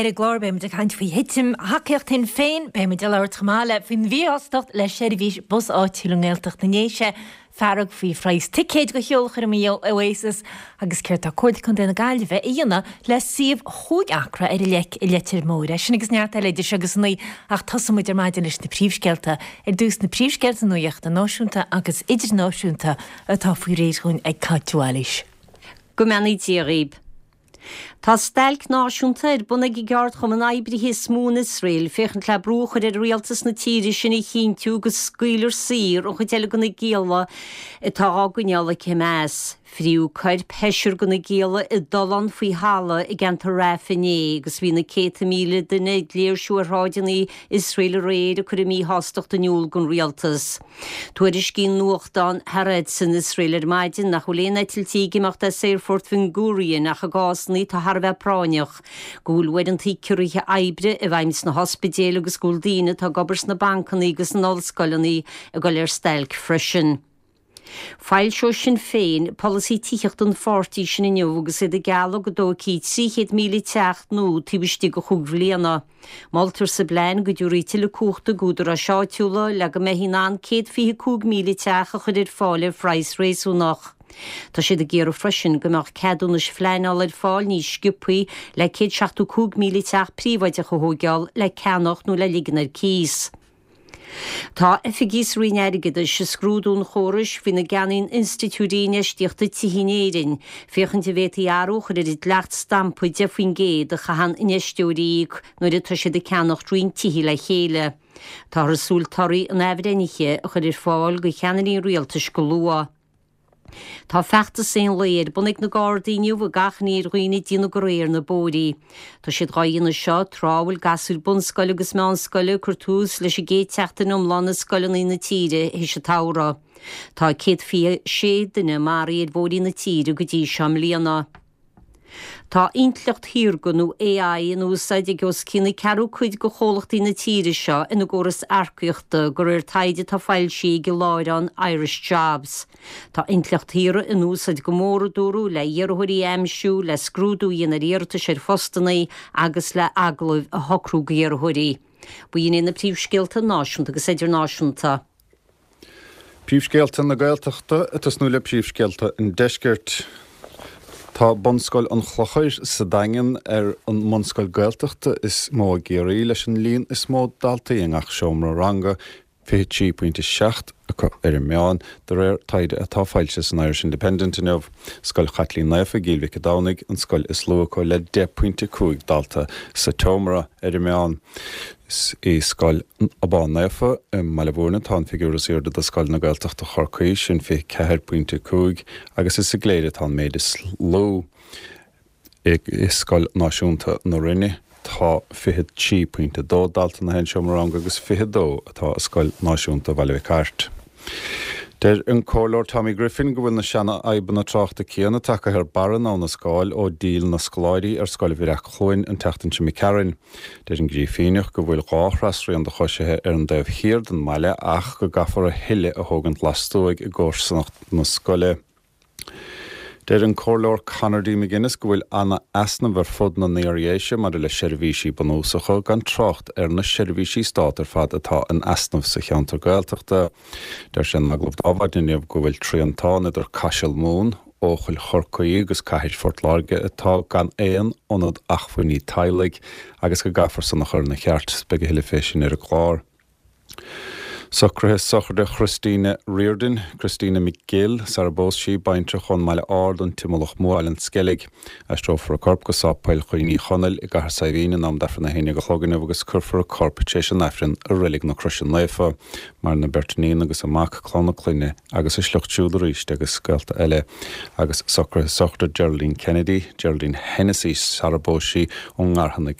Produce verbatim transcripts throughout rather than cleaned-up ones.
Eire glór be de kaint fi hitim hakecht hin féin be me de lair tramale fin vi asstocht le sérvís bus átilungeltecht nanéise ferrug fi freis tikéid go hiolcher mé Oasis agus ceirt a cord chun denna gailve íana le sif chuúd acra ar lek i letir móre. Sinnigus neart leidir agus nuí ach tosamúidir maidin leis na príomhsgelta ar dús na príomhsgelta nuíocht a náisiúnta agus idir náisiúnta atá fú rééis chun ag catúalis. Go meanaí tíoríb. Tá stelc náisiúnta ar buna i gceart chum an aibrithe smún Israel féchan le brúchar ar rialtas na tíiri sin i chintiú go scuilir sír ó chuteile gona géala atá águneala cemás. Friú chuir peisiir gona géala i dolan faoi hala i ganta rafiné agus bhí na céta míle duna léir siúrráideanna Israel réad a chuir mí hástocht aniuúil gon rialtas. Tuaidir cín nuachtáin Harad san Israel ar maidin nach choléna tiltíigi machta séirfort fin gúrií nach a gásnaí tá Harbheith práineach. Gúlhfuid an tíciúrithe aibre a bhaims na hospidéal agus gúldíine tá gobars na bancaní agus na nolscoilení a go léir stelc freisin. Fáil seo sin féin, policy tíocht an fortí sin inniu agus iad a geala go dó cí tríchéad míle teacht nó tíbistí go chughléana. Maltar sa blein go dúí til le cúchta gúdar a seáitiúla le go méhíán céad fiche cúg míle teach a chud iad fáile freis rééisúnach. Tá siad a géar freisin gomach ceadúnas fleáil ar fáil níos sciúpaí le céad seachtú cúg míle teach príomhaide a chuthgeall le ceannach nó le ligan ar cís. Tá efigís rineirigide se scrúdún chóris hí na ganin institúríine stíochtta tihinéirin, féchan de bhéta arúch ar it lecht stampu defuin géad a chahan inistúríig nuair a tá sé de ceannach trín tihí le chéile. Tá rasúltarí an efreniche a chud ir fáil go cheanaí rialtas go lua. Tá fechtta sin léir bunig na gádaíniu a gachníí roioine dína go réir na bóí. Tá siad gáíonna seo tráhfuil gasúil bunscoile agus meánscoile curtús leis a géad teachtain omlána scoileí na tíre hí se tára. Tá céad fi sé duine mar iad bóí na tíre go dtí seam líana. Tá intlecht hírgunú A I in úsáid ag os cína ceú chuid go cholacht na tíre seo ina góras arcuochta gur ar taide tá fáil sí go láirán Irish Jobs. Tá intlecht híre in úsáid go móra dúrú le dhearthirí aimsú le scrúdú dhéana réirta sé fostannaí agus le aglah a hocrú go dhearthirí. Buíon ina príomhscéalta náisiúnta agus idir náisiúnta. Príomhscéalta na Gaeltachta is nó le príomhscéalta in deisceart. Tá bunscoil an chlochair sa daingan ar an munscoil Gaeltachta is mó géirí leis an líon is mó daltaí ach seomra ranga fi trí pointe seacht ar meán de réir taide atá fáilte san Irish Independent inmh scoil chatlí naifa gíilhí go dánig an scoil is luaá le de pointe cúig dalta sa tomra ar meán. I scoil abá naifa me le bhna tá fiúras irda a scoil na Gaeltachta chorcaí sin fi ceir pointe cúig agus is sa gléide tá méid is ló ag is scoil náisiúnta na rinne. Tá fihead trí pointe dó dalta na hen seomrang agus fihead dó atá scoil náisiúnta bhaile ceart. Der an cólór Tommy Griffin go bhfuil na seanna aiban na tráchta céanna take ar baran á na scáil ó díl na scoláirí ar scoil bhíreach chluin an teachtain sin Carin. Der an grífíneach go bhfuil gáhrasraí an do choisithe ar an daobh hir den meile ach go gafar a hiile a thugant lastóig i gcósannacht na scoile. Der an cólór Conardí McGuinness go bhfuil anna asna bhar fud na néiréise mar le seirbhísí banúsacha gan trocht ar na seirbhísí státar fad atá an asnamh sa cheantar Gaeltachta. Der sin na globt ábhaidinneamh go bhfuil tríontáin idir caiisiil mún ó chuil chorcaí agus caiithid fort láge atá gan éon ónad achfuoiní tailig agus go gafar san nach chur na cheart be go hiile fésin ar a chlár. Socrathe sochar de Christina Reardon, Christina McGill, Sarabós sí baintre chun meile ard an timolach móil an skellig. Astrófar a corp go sápail chuoiní chonel i gahar saibhíine am defran na héine go chlogan agus curfar a corp sé an efrin a rilig na crusin leifa, mar na Bertanín agus amach chlánna cluine agus is sluchtúd ríist agus scailta eile agus socrathe sochar Geraldine Kennedy, Geraldine Hennessy, Sarabós sí ó ngarhannig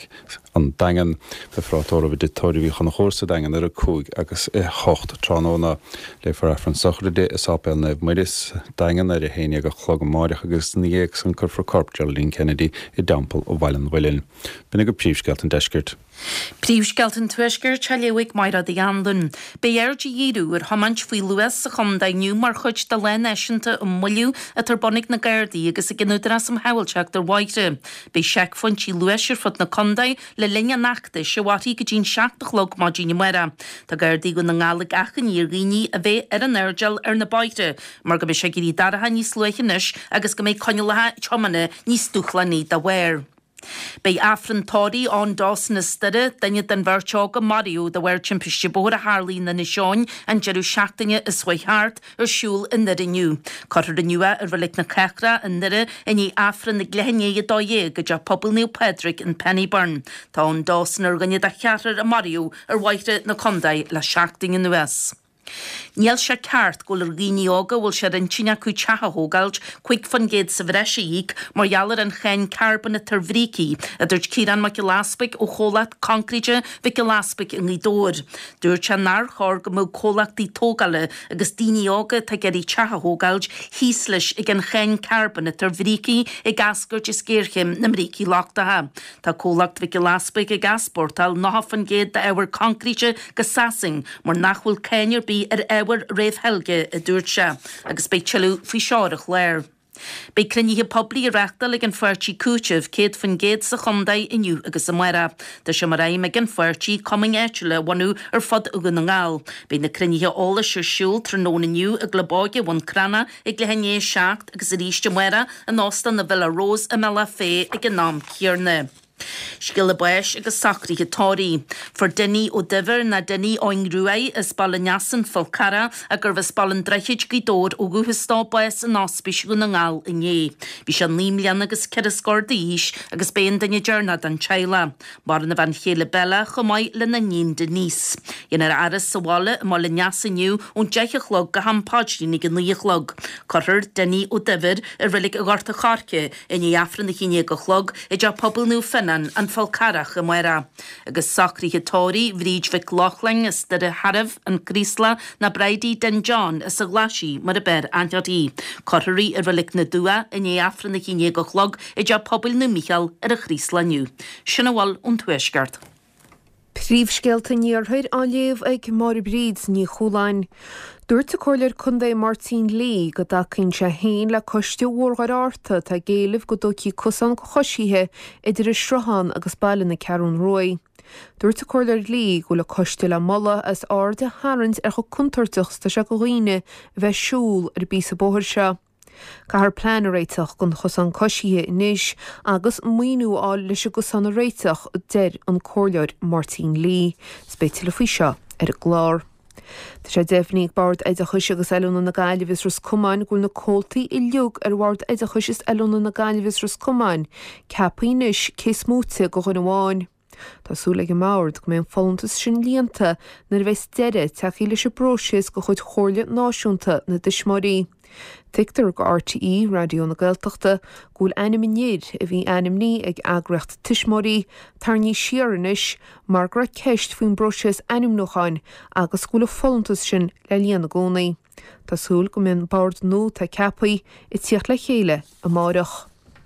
an dagen be frátóra bhí ditóirí bhí chuna chósa dagen ar a cúig agus i hocht tránóna le far an sochridé is ápéil neh muiris dagen ar a héine go chlog máireach agus níag san chur for corp Geraldine Kennedy i dampel ó bhailen bhilin. Bina go príomhsceilt an deisgirt. Príomhsceilt an tuisgur teléigh maira í andan. Béir de díú ar hamant faoi luas sa chumdainiu mar chuid de le neisianta an muliú a tar bonnig na Gardaí agus i gnúdras am hailteach dar waite. Bé seach fontí luasir fut na condaid le linne nachta se watí go dín seachtach log má díine mura. Tá Gardaí go na ngálaigh achan í rií a bheith ar an airgel ar na baite, mar go be sé gurí daratha níos luichanis agus go méid coinelathe chomana níos dúchla ní da bhair. Bei afran tóí an dásan na stide daine den bharteága Mario de bhhair timpiste bór a Harlín na Seáin an jeú seachtaine is Swaithart ar siúl in nire nniu. Cotar de nua ar bhfuil na cechra in nire in í afran na glehanné a dóé go de pobl Neil Pedrick in Pennyburn. Tá an dásan ar ganne a chearar a Mario ar waite na condaid le seachtaine nuas. Níl se ceart go ar gíineoga bhfuil se an tíine chu teathógailt chuig fan géad sa bhreisiíc mar jalar an chein carbon a tar bhrící a dúirt círan mac láspic ó cholacht concrete bhí go láspic in dóir. Dúirt se nar chóir go mú cholachtaí tógala agus daoineoga tá geirí teathógailt híos leis ag an chein carbon a tar bhrící i gasgurt is céirchim na mrící láchtathe. Tá colacht bhí go láspic i gasportal ná fan géad de éhar concrete go sasing mar nachhfuil céinir bí ar éhar réamh helge a dúirt se agus bé teú faoi seáireach léir. Bei cruníthe poblí a reachtal ag an fuirtí cúiteh céad fan géad sa chumdaid inniu agus sa muire. Tá se mar raim ag an fuirtí coming éitiúile bhainú ar fod ugan na ngáil. Bei na cruníthe ála se siúil tróna nniu a globáige bhain crana ag le henné seacht agus a ríiste muire an ástan na Villa Rose a mela fé ag an nám Ciarna. Sgil a buis agus sacríthe tóí. For duine ó diver na duine óin ruai is ballan neasan folcara a gur bheith ballan dreichiid gidór ó guhastá buis an áspis go na ngáil inné. Bhí se límlean agus cead scordíis agus béon duine dearnad an teile. Mar na bhain chéile bella chomáid le na níon de níos. Inar aras sa bhála má le neasaniu ón deichelog go hampáidlínig an líochlog. Corthir duine ó diver ar bhfuil a gharta charce in í afran na chéine go chlog i d pobl nú finna an folcarach a muire. Agus sacríthe tóí bhríd bheith lochling is de a Haribh an Grísla na Braidí den John is a glasí mar a ber antiadí. Corthaí ar bhfuil na dua in é afran na chéine go chlog i d pobl na Michael ar a Grísla nniu. Sinna bháil ón tuisgart. Príomhsceilte níorthaid an léamh ag mar bríd ní choláin. Dúirt a cóir chundé Martin Lee go dacinn se héin le coiste mhórgar áta tá géalah go dócí cosan go choisíthe idir is srahan agus bailin na Cearún Roy. Dúirt a cóir Lee go le coiste le molla as áde harint ar go cuntarteach tá se go riine bheith siúil ar bí sa bóthir se. Cahar plán réiteach gon chosan coisíthe inis agus muoinú áil leis go san réiteach deir an cóir Martin Lee, spéitiile faoi seo ar a glár. Tá sé defhníigh bard éid a chuise agus eúna na gaiilehís rus cumáin gúil na cóiltaí i leog ar bhard éid a chuisis eúna na gaiilehís rus cumáin, ceapínis cés múte go chun amháin. Tásúla go máir go mbeon fálantas sin líonta nar bheith deire teachí leis bróisios go chud chóirle náisiúnta na dismarí. Tictar go R T E radio na Gaeltachta gúil ainm inéad a bhí ainm ní ag agracht tismarí tar ní siaranis mar gra ceist faoin broses ainm nóchain agus gúil fálantas sin le líana na gcónaí. Tásúil go mbeon bard nó tá ceapaí i tíocht le chéile a máireach.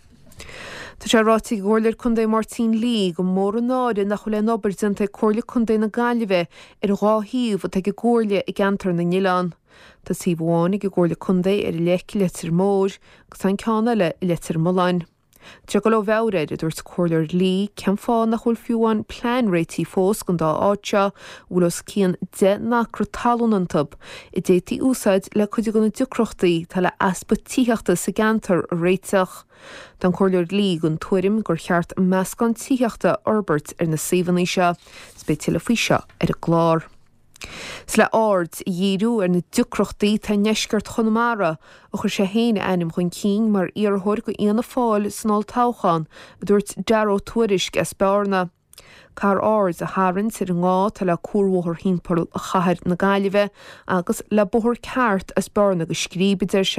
Tá sé rátaí ggóirlir chundé Martin Lee go mór an náide nach chu le nobairtanta cóirla chundé na Gaillimhe ar ráthíomh a teag ggóirle i gceantar na Nílan. Tá sí bháinnig go ggóirla chundé ar leici letar mór agus an ceanna le i letar moláin. Te go le bhehréid a dúirt cóirlir Lee cean fáin nach chuil fiúháin plán réití fós gon dá áitse bhuilas cían de nachra talúnantab i détí úsáid le chuide gona ducrochtaí tá le aspa títheachta sa gceantar a réiteach. Don cóirlir Lee gon tuairim gur cheart meascán títheachta Albert ar na saohannaí se, spéitiile faoi seo ar a glár. Sle ard dhíú ar na ducrochtaí tá neisceart chunamara a chur sé héine ainm chun cín mar iarthir go íana fáil snáil táchaán a dúirt dearó tuairisc as bearna. Car ard a hárann ar an ngá tá le cuarmhóthir hímpar a chathir na Gaillimhe agus le bóthir ceart as bearna go scríbeidir se.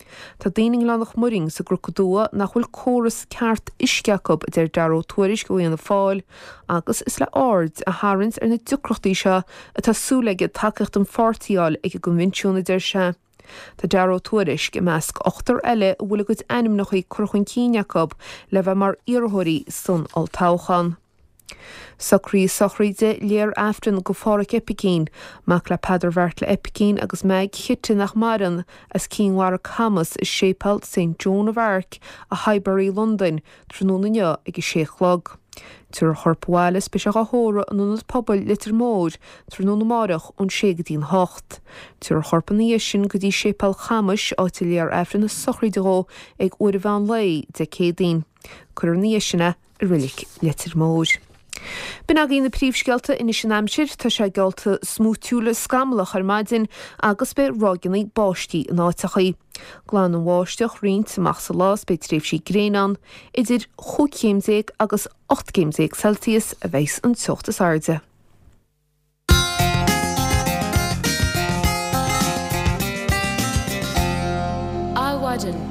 Tá daoine lánach muring sa gur codua nach bhfuil córas ceart isceacob der daró tuairis go bhfuil na fáil, agus is le ard a tharint ar na ducrochtaí seo atá súlaige takecht an fortíáil ag go vinisiúna der se. Tá daró tuairis go measc ochtar eile bhfuil go enim nach í curchun cíneacob le bheith mar iarthirí son al táchan. Socrí sochríide léir aftan go fáric epicín, mac le padar bhart le epicín agus meid chitte nach maran as cínhhar Camas is sépal Saint Joan of Arc a Highbury, London, trónúna ag sé chlog. Tuair chorpháilis be se go hóra an únas pobl litir mór trónúna marach ón ségadín hocht. Tuair chorpaní sin go dtí sépal Camas áta léir aftan na sochríide ag uair bhean lei de cédín. Cuir ní sinna a rilik litir mór. Bin a gin na príomhscealta in sin amsir tá sé gealta smútúla scamlach ar maidin agus be ráginnaí báistí an áitachaí. Glán an bháisteach riint amach sa lás be tréimh sí gréán, idir chucéimdéag agus ochtcéimdéag Celsius a bheits an tuachtas airde. Áhaidan.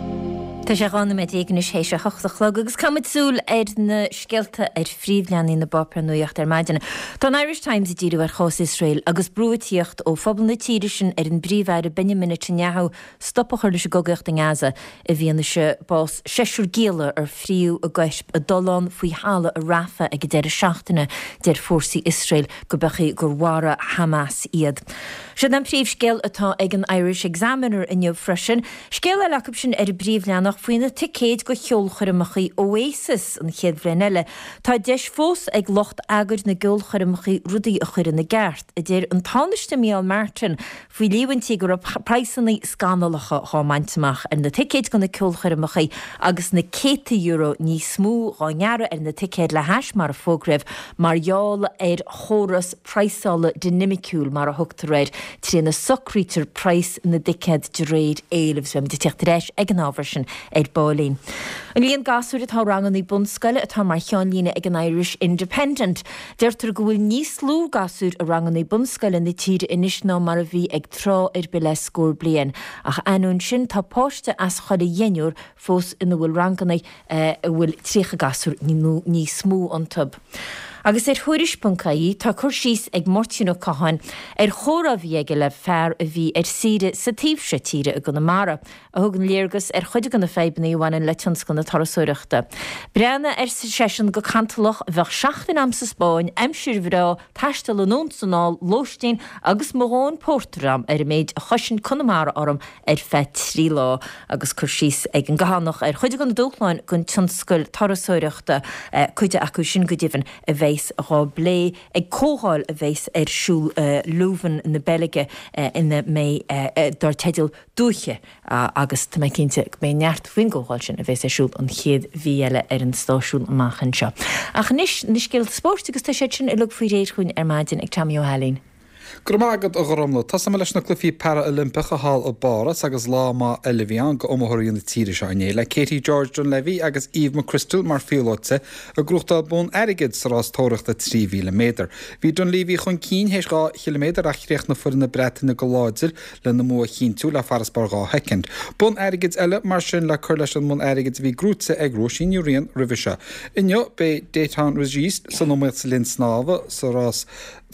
Tá sé gána me éagna sé sé chochtalog agus cumid súl ar na scealta ar phríomhleanaí na bopra nuacht ar maidina. Tá Irish Times i ddíú ar chós Israel agus brúatíocht ó phobal na tíiri sin ar an bríomhhaire Benjamin Netanyahu stoppachar leis gogacht in Gaza a bhíonna se bás seisiúr géala ar phríú a gcuisp a dulán faoi hála a rafa ag deir a seachtainna deir fórsaí Israel go bechaí gur mhara Hamas iad. Se an príomhscéal atá ag an Irish Examiner in nniu freisin, scéal a leacab sin ar bríomhleanach faoin na ticéad go cheolchar amachí Oasis an chéad bhreile. Tá deis fós ag locht agur na gceolchar amachí rudaí a chuir na gceart a déir an táneiste míal Martin faoi líhantí gur praisanaí scánalacha há maintamach ar na ticéad go na ceolchar amachí agus na céta euro ní smú gáneara ar na ticéad le heis mar a fógraibh margheall ar chóras preisála dynamicúil mar a thugtar réid trí na socrítar preis na dicéad de réid éileh sem de teachtaréis ag an ábhar sin ag bálín. An líon gasúir atá rangan í bunscoile atá mar cheán lína ag an Irish Independent. Deirtar go bhfuil níos lú gasúir a rangan í bunscoile na tíre inis ná mar a bhí ag trá ar bile scór blian. Ach anún sin tá páiste as chuir dhéanúr fós ina bhfuil ranganna bhfuil trícha gasúir ní smú an tub. Agus ar thuirispuncaí tá chur síos ag mortiúna cahain ar chóra bhí ag le fearr a bhí ar siide sa tíobhse tíre a gona mara, a thugann léargus ar chuide gona fébanna bhhain le tionscan na tarasúireachta. Breanna ar sa sesin go cantalach bheith seachtain am sa Spáin, aimsir bhrá taistal an ónsanáil Lóistín agus Móháin Pórtaram ar méid a chosin Conamara orm ar fe trí lá, agus chur síos ag an gahánach ar chuide gona dúchláin gon tionscail tarasúireachta chuide acu sin go dtíhann a bheith a rá blé ag cóháil a bheits ar siúl luúhan na Belige ina mé dar teidir dúche agus tá mé cinnte mé neart fingóháil sin a bheits ar siúl an chéad bhíile ar an stáisiúil amachchan seo. Ach níos níos céil sport agus tá sé sin i lug faoi réir chuin ar maidin ag Tamio Helín. Gromagad a goromla, tá sam leis na clufií Para-Olympic a hall ó Baras agus láma Elivian go omthirí na tíre seo inné le Katie George John Levy agus Eve McChrystal mar fiolóte a grúchta bún airigid sa rás tóireachta trí kilometr. Bhí John Levy chun cín héis gá kilometr a chrécht na fuir na bretain na go láidir le na mua chin tú le farasbar gá hecint. Bún airigid eile mar sin le chur leis an mún airigid bhí grútsa ag róisín uríon rivise. Inne be déitán regíst san nóid sa linn snáfa sa rás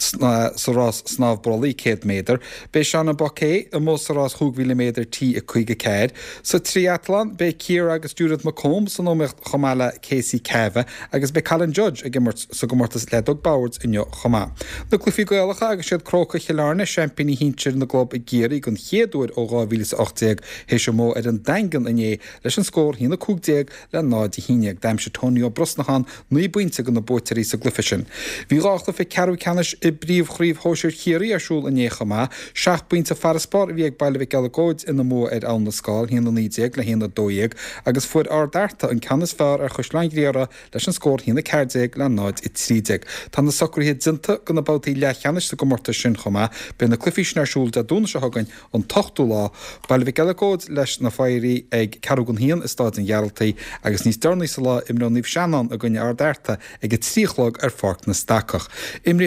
sa rás snáf brolí céad méter, be seanna bocé a mó sa rás chuig millimeter tí a chuige céad. Sa triathlon be Ciara agus Judith McComb san nóid chomála Casey Ceve agus be Colin Judge a gimmert sa gomortas Ledog Bowards inne chomá. Na clufií goalacha agus siad crocha chelarna championí hintir na glob i géirí gon chéadúir ó gáhílas ochtéag héis mó ar an dangan inné leis an scór hína cúgdéag le náid i híineag daim se Tonio Brosnahan nuí buinte gan na bótarí sa glyfisin. Bhí ráchta fe Carú Canis i bríomh chríomh hóisiir chéirí arsúl in échama, seach buinte faraspar bhí ag bailh galagóid ina mó ar an na scáil hína nídéag le hína dóiag agus fuair ar darta an canas fear ar chuisleingréara leis an scór hína céardéag le náid i trídeag. Tá na socrthaí dinta go na bátaí le cheanis sa gomorta sin chomá, be na clufií arsúl de dúna se hagann an tochtú lá, bailh galagóid leis na fairí ag Carúgan hían is stáid an Gearaltaí agus níos darnaí sa lá imrá níomh seanan a gunne ar darta ag a tríchlog ar fort na stacach. Imríchan dá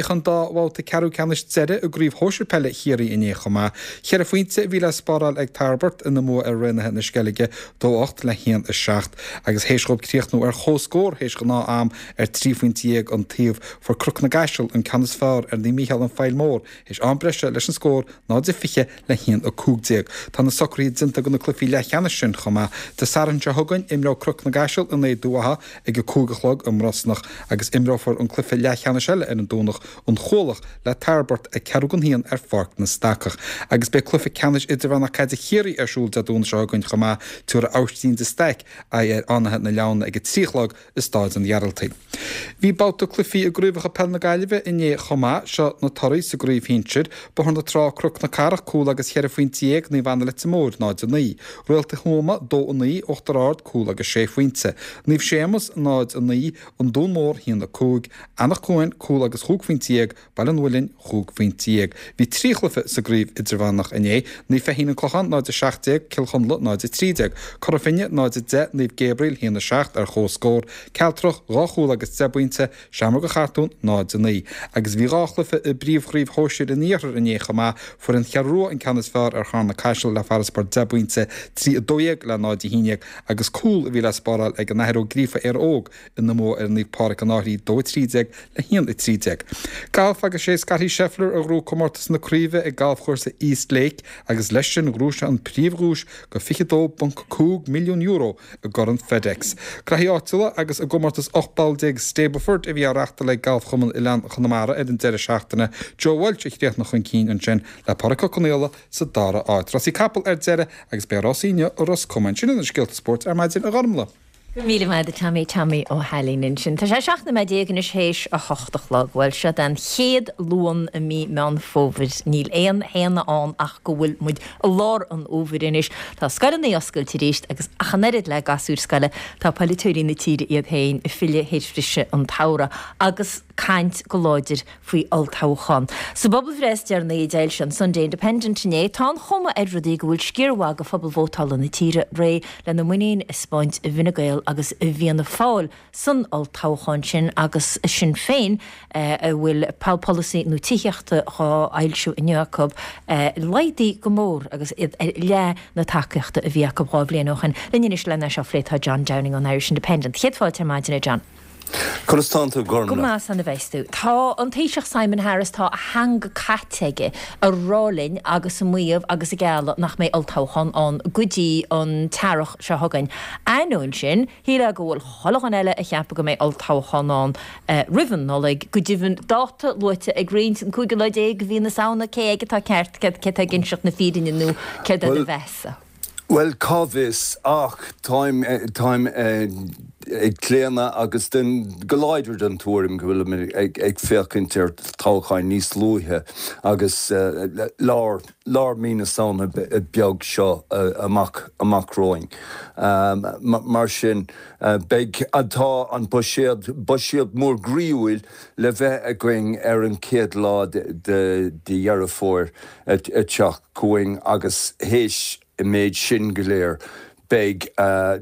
bhilta ceú ceannis deire a gríomh hóisiir pelle chéirí iné chomá. Chear a faointe bhí le spáráil ag Tarbert ina mó ar rinne na sceige dó ocht le chéan is seacht agus héisróp críochtnú ar chóscór héis go ná am ar trí faointíag an taobh for cruc na gaiisiil an canas fearr ar ní mícheal an fáil mór héis anbreise leis an scór ná de fiche le chéan a cúgdéag. Tá na socraí dinta go na clufií le cheanna sin chomá de saran se thugann imrá cruc na gaiisiil in é dúatha ag go cúgalog am rasnach agus imráfar an clufi le cheanna seile ar an dúnach an cholach le Tarbert a cegan híon ar farc na stacach. Agus be clufi ceannis idir bhena caiide chéirí arsúil de dún segann chomá túair átíín de steic a ar anathe na leanna ag tríchlag is stáid an dhearaltaí. Bhí báta clufií a grúbacha pel na gaiileh iné chomá seo na torí sa gríomh hinseir ba chun na trá cruc na carach cúla agus chear faointíag ní bhana le mór náid a ní. Roiilta chuma dó a ní ochtarrád cúla agus sé faointe. Níomh sémas náid a ní an dún mór híon na cúg, annach chuin cúla agus chúg faointíag bail an bhfuilinn chúg faointíag. Bhí tríchlifa sa gríomh idir bhanach iné, ní fe hína clochan náid a seachtag cilchonla náid a trídeag. Cor a finne náid a de níomh Gabriel híon na seacht ar chóscór, cealtrach ráchúla agus debuinte seaamar go chartún náid a ní. Agus bhí ráchlifa i bríomhghríomh hóisiir in níochar in échama for an chearró an canas fearr ar chána caiisiil le faras bar debuinte trí a dóag le náid a híineag agus cúl a bhí le spáráil ag an nehiró grífa ar óg in na mó ar níomh páric an áirí dó trídeag le híon i trídeag. Galf agus sé Scotty Scheffler a rú comórtas na críomh ag galf chuirsa East Lake agus leis sin grúise an príomhrúis go fichidó bunc cúg milliún euro a goran FedEx. Craí áitiúla agus a gomórtas ochbaldeag Stableford a bhí áreachta le galf chuman i lean chunamara ar an deire seachtainna Joe Welch ag réach na chun cín an sin le Paracha Conéla sa dára áit. Rosí capal ar deire agus be Rosíine ó Ros Cumann sin an Scialta Sport ar maidin a gharmla. Go míle me de tamí tamí ó helín sin. Tá sé seach na méidegan is hééis a chochtachlog bhfuil se den chéad luan a mí me an fóvid níl éon héana an ach go bhfuil muid a lár an óhirinis. Tá scaran na oscail tíréist agus achanéid le gasúr scaile tá palitúí na tíide iad héin i fiile héisfrise an tára agus caint go láidir faoi altáchan. Sa bobbal bhreis dear na déil sin Sunday Independent né tá chuma edradí go bhfuil scíorhá go fphobal bhótal na tíre ré le na muíon is spáint a vinagail agus a bhíanana fáil san altáchan sin agus sin féin a bhfuil pal policy nó tíochta chá ailsú in Jacob leidí go mór agus le na takeachta a bhí go bhá blianúchan linne is lena se flétá John Downing an Irish Independent. Chéadfáil te maidine John. Constanta Gormla. Go más an na bheistú. Tá an téiseach Simon Harris tá a hang caiteige a rálinn agus a muomh agus a geala nach mé altáchan an gudí an tarach se thugain. Einún sin, híle go bhfuil cholachan eile a cheappa go mé altáchan an rivan nólaigh go dtíhann dáta luite ag réint an cúige leid éag bhí na saona cé aige tá ceart ce a ginseach na fídaine nó cead a bheisa. Well, Covis, ach, time, uh, time, uh, ag cléana agus den goláidir den túrim go bhfuil ag, ag fécinint ar táchain níos lúthe agus uh, lár, lár mína saona beag seo uh, amach, amach roing. Um, mar sin, uh, beg atá an buisiad, buisiad mór gríúil le bheith a going ar an céad lá de dhearafóir a teach going agus héis i méid sin go léir beg uh,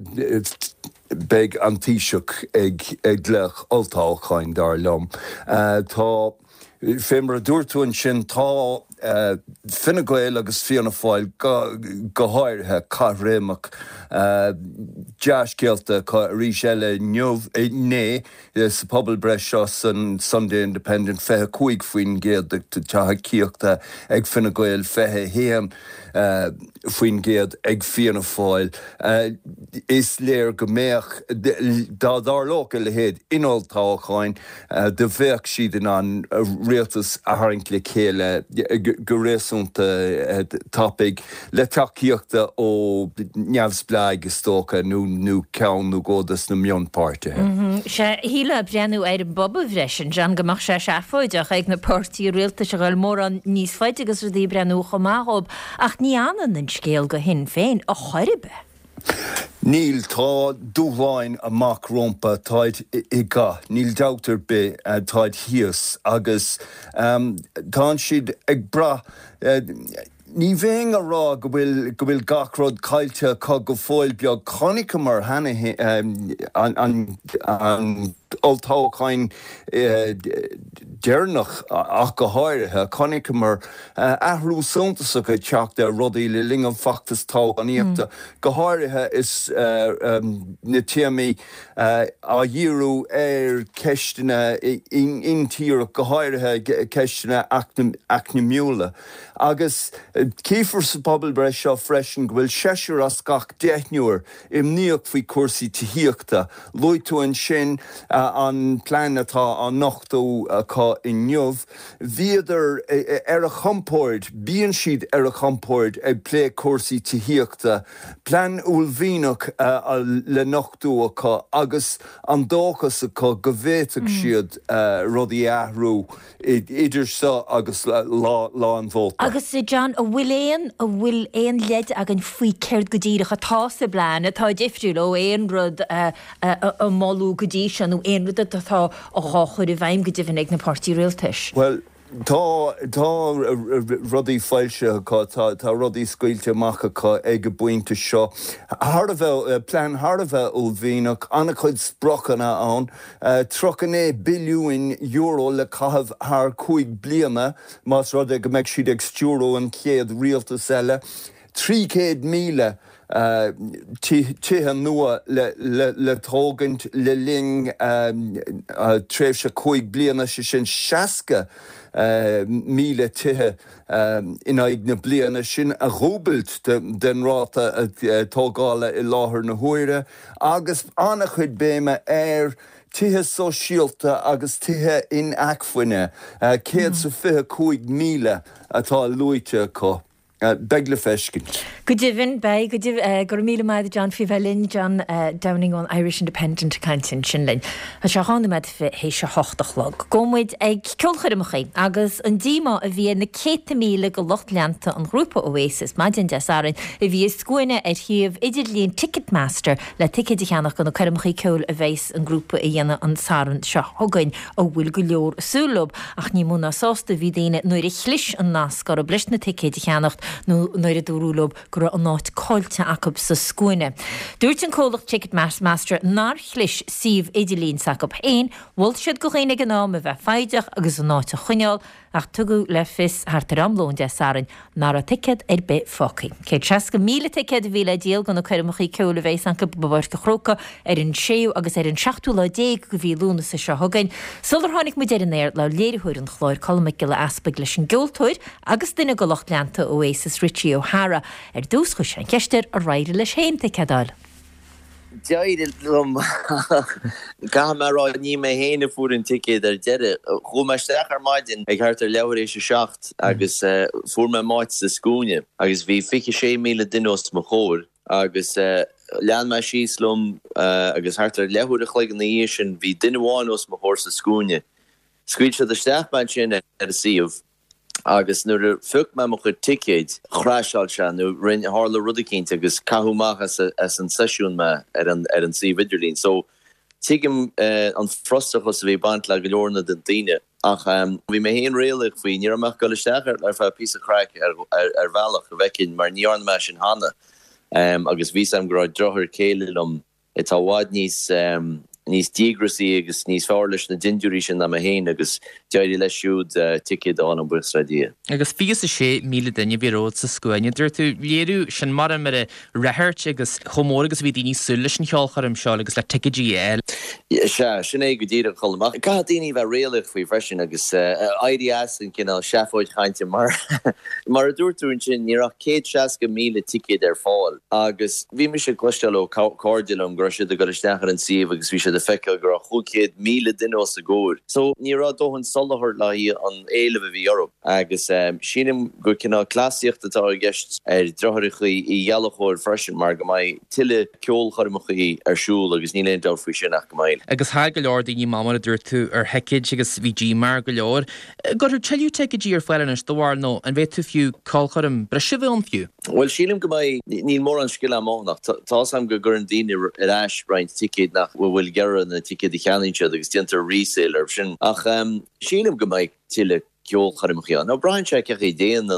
beg an tíiseach ag, ag lech altáchain dar lom. Uh, tá fémar a dúirtún sin tá uh, finnagóil agus fianna fáil go, go háirthe cá réimeach uh, deascéalta cá rís eile neomh né sa pobl breis seo san Sunday Independent fethe cuaig faoin géad tethe cíochta ag finnagóil fethe héam uh, faoin géad ag fianna fáil. Uh, is léir go méach dá dar loca le héad inoltáchain uh, de bheith siad in an uh, réaltas a haint le chéile go réasúnta uh, tapig le takeíochta ó neamhsblaig tócha nó nó ceann nó gódas na mionpáirte. Se híle breanú ar an bobbal bhreisin Jean gomach sé seafóideach ag na pórtaí réalta se gáil mór an níos fáide agus ru dí breanú chomáób ach ní anan an scéal go hin féin a choiribe. Níl tá dúháin amach rompa táid i ga, níl dautar be uh, táid hios agus um, tá siad ag bra uh, ní bhéing a rá go bhfuil go bhfuil gachród caiilte có go fóil beag chonica mar hena um, an, an, an altáchain uh, déirnach ach go háirithe conig mar ahrú suntasach go teach de rudaí le lingam factas tá aníochta. Go háirithe is na tíamaí a dhíú ar ceistena intíach go háirithe ceistena acnimiúla. Agus cífar sa pobl bre seo freisin go bhfuil seisiúr as gach deithniúir im níoch faoi cuasaí tííochta. Lúitú an sin an plánatá an nachtú cá in neamh. Bhíidir ar a champóid, bíonn siad ar a champóid ag lé cuasaí tííochta. Plán ullmhíneach le nachtú cá agus an dóchas acá go bhhéiteach siad rudaí ahrú idir sa agus lá an bhóta. Agus sé John a bhfuil éon a bhfuil éon leid ag an faoi céir go dtíireach atá sa bláin atá difriúil ó éon rud a máú go dtí sin ó éon rud atá ó cháchuir i bhaim go dtíhann ag na pártaí réaltais. Well, Tá tá rudaí fáilte tá rudaí scuilte macha ag go buinte seo. Hardbheith plán Hardbheith ullmhíneach anna chuid sprochanna ann trochané billiún euro le caitheamh thar chuig bliana más rud ag go mbeidh siad ag stiúró an chéad rialtas eile. Trí céad míle tithe nua le tógant le ling tréimh se chuig bliana se sin seaca míle tithe in aig na bliana sin a rúbailt den ráta tógála i láthair na huaire agus anna chuid béime ar tithe sosialta agus tithe in acfuine céad sa fiche chuig míle atá luite có. Begla fescin. Go dtíhann bei go gur míle maid John fi bhelinn John Downing on Irish Independent Countin sin linn. A se hána meid hé se hochtachlog. Gomid ag ceolchair amchaí agus an díma a bhí na céta míle go locht leanta an grúpa Oasis maidin deasárin a bhí scuine ar thiomh idir líon Ticketmaster le ticket cheannach go na chuirmchaí ceol a bhéis an grúpa a dhéana an sáran se thugain ó bhfuil go leor súlób ach ní múna sásta bhí daine nuair a chlis an nás gar a blis na ticket cheannacht nó nuair a dúrúlob gur an náid cáilte acab sa scuine. Dúirt an cólach Ticketmaster nar chlis síomh idirlín sacab éin, bhil siad go chéine an nám a bheith faideach agus an náid a chuineáil ach tugu le fis thart ar amlón de sarin nar a ticket ar bit focaí. Cé tresca míle ticket a bhí le díal gan na chuirmchaí ceola bhéis an go bhhair go chróca ar an séú agus ar an seachtú le déag go bhí lúna sa seo thugain. Sular tháinig mu déir néir le léiriúir an chláir colmaic le aspaig leis an gceoltóir agus duine go locht leanta Oasis Richie O'Hara ar dús chu sin ceistir a raire leis hénta cedáil. Deir lom ga mar ra ní mé héine fu an ticket ar deire chu me stechar maidin ag hart ar leir éis secht agus fu me máid sa scúne agus bhí fiche sé míle dunos mo chóir agus lean me síslum agus hart ar lehuiir a chléig na dhé sin bhí duineháinos mo chóir sa scúne. Scuid se de stechmaid sin ar a siomh agus nuair fuc me mo chu ticket chráisáil se nó rinn hála rudicínta agus cathúach as an sesiún me ar an ar an sí vidirlín. So tuigim an frostachas a bhí bant le go leorna den daine ach bhí mé héon réalach faoi ní amach go leisteachar ar fá pí a crack ar bhealach a bhecinn mar níorna me sin hána agus bhí sam go drothir céile lom itá bhád níos níos dígrasí agus níos fáir leis na dinúirí sin am a héin agus deir leisúd ticket an an buchstradí. Agus figus a sé míle duine bhíród sa scuine dúir tú léirú sin mar mar a rethairt agus chomór agus bhí daoine súla sin cheolcharim seo agus le ticket G L. Se sin é go ddíad cholamach. Ca daoine bheith réalach faoi freisin agus I D S an cinál seafóid chainte mar mar a dúirtún sin níach cé seaca míle ticket ar fáil agus bhí me sé cloisteil ó cordilm gro siad a go leisteachar an siomh agus bhí sé de feicil gur a chucéad míle duine a góir. So ní rá dóhann solahar le an éileh bhí Europa agus sínim go cinná clasíocht atá a gceist ar drothirichaí i dhealachóir freisin mar go mbeidh tuile ceol choirmchaí arsúil agus ní léon dá faoi sin nach go mbeidh. Agus há go leor daoine mámar a dúir tú ar heiceid agus bhí G mar go leor. Gur teú ticket G ar foiilenis do bhhar nó an bheith tú fiú cáilchom bre sibh an fiú. Well sílim go mbeidh níl mór an sciil amach tá sam go gur an daine ar eis braint ticket nach bhfuil gear na ticket i cheannainte agus diantar resale ar sin ach sílim go mbeidh tuile ceol choirmchaí. Ná brain se ceach i déan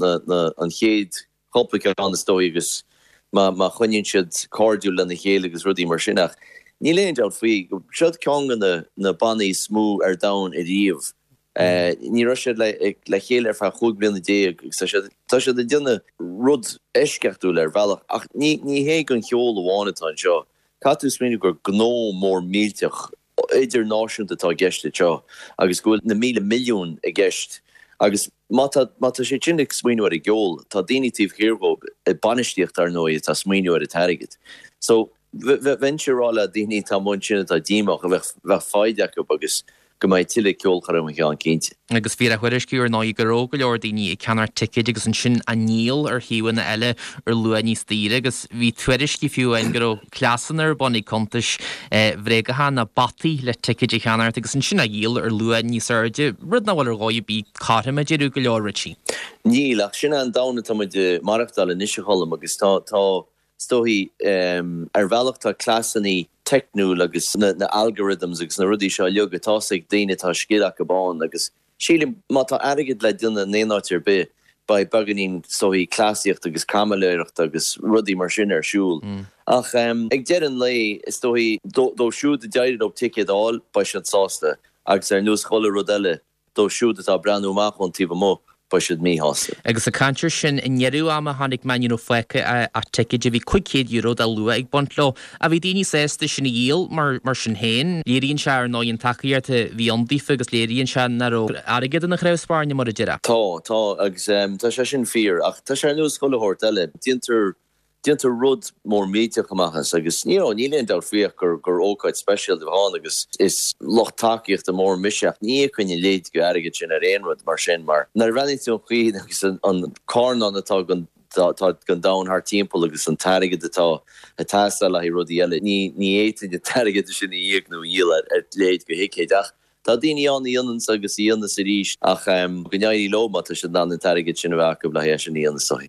an chéad choplacha an na stoi agus má chuinn siad cordú le na chéile agus rudí mar sinach. Ní léon deall faoi go siad ceangan na bannaí smú ar dain i dtíomh Ní ru le chéile ar fe chuig blina dé tá se de dunne rud ecechtú ar bhealach ach ní hé an cheol bháinetá seo. Catú smíú gur gnó mór mílteach idir náisiúnta tá gceiste seo, agus gohfuil na míle milliún a gceist. Agus mata sé tsinnig smíú ar a geol, tá daoinetíh hirhó i banistíocht ar nóid tá smíú ar a teirigid. So venturála daoine tá mún sinna tá díach a bheith fáideach agus go mbeidh tiile ceolchar am an cinnte. Agus bhí a chuirisciú ar náí go róga leor daoine i ceannar tiid agus an sin a níl ar hiúin na eile ar lua níos tíre, agus bhí tuairiscí fiú ein go clásan ar bunaí contais bhréigethe na batí le tiid i cheannar agus an sin a díal ar lua níos airde rud na bhfuil ar gáid bí carthaime idirú go leor rití. Níl ach sinna an dána tá muid marachtáil in isise cholam agus tá stohí ar bhealachta clásaní technú agus na algorithms agus na rudí seo leog atá ag daine tá scéach go bán agus sílim má tá airigid le duna néáir be ba baganín stohí clásíocht agus camaléirecht agus rudí mar sin ar siúl. Ach ag dean lei is stohí dó siúd a deirid op ticeáil ba sin sásta agus ar nús chola rodile dó siúd atá breanúach chun tíh mó. Agus a cantir sin in nearú am a hánig mainin ó foice a tiid a bhí cuicéad euro a lua ag bontló a bhí daoine sésta sin díal mar mar sin héin, léiríonn se ar náon takeíart a bhí andífa agus léiríonn se naró aigad an na chréibhspáirne mar a deire. Tá tá agus tá sé sin fír ach tá sé nús cholathirt eile dinter Dinter rud mór míteach amachchas agus ní níléon dar fioch gur gur ócaid speisial de bháin agus is lochtáíocht a mór miseach ní chunne léad go airigid sin ar éonrad mar sin mar. Nar bheitú chuoin agus an carn an atá gan gan dain haar timppel agus an taigid atá a tastal hi rudí eile ní ní éitin de taigid sin íaghnú díile ar léad go hicéideach. Tá daoine an íonan agus íonna sa ríis ach gneí loma tá sin an taigid sin bheith go le hé sin íonna soí.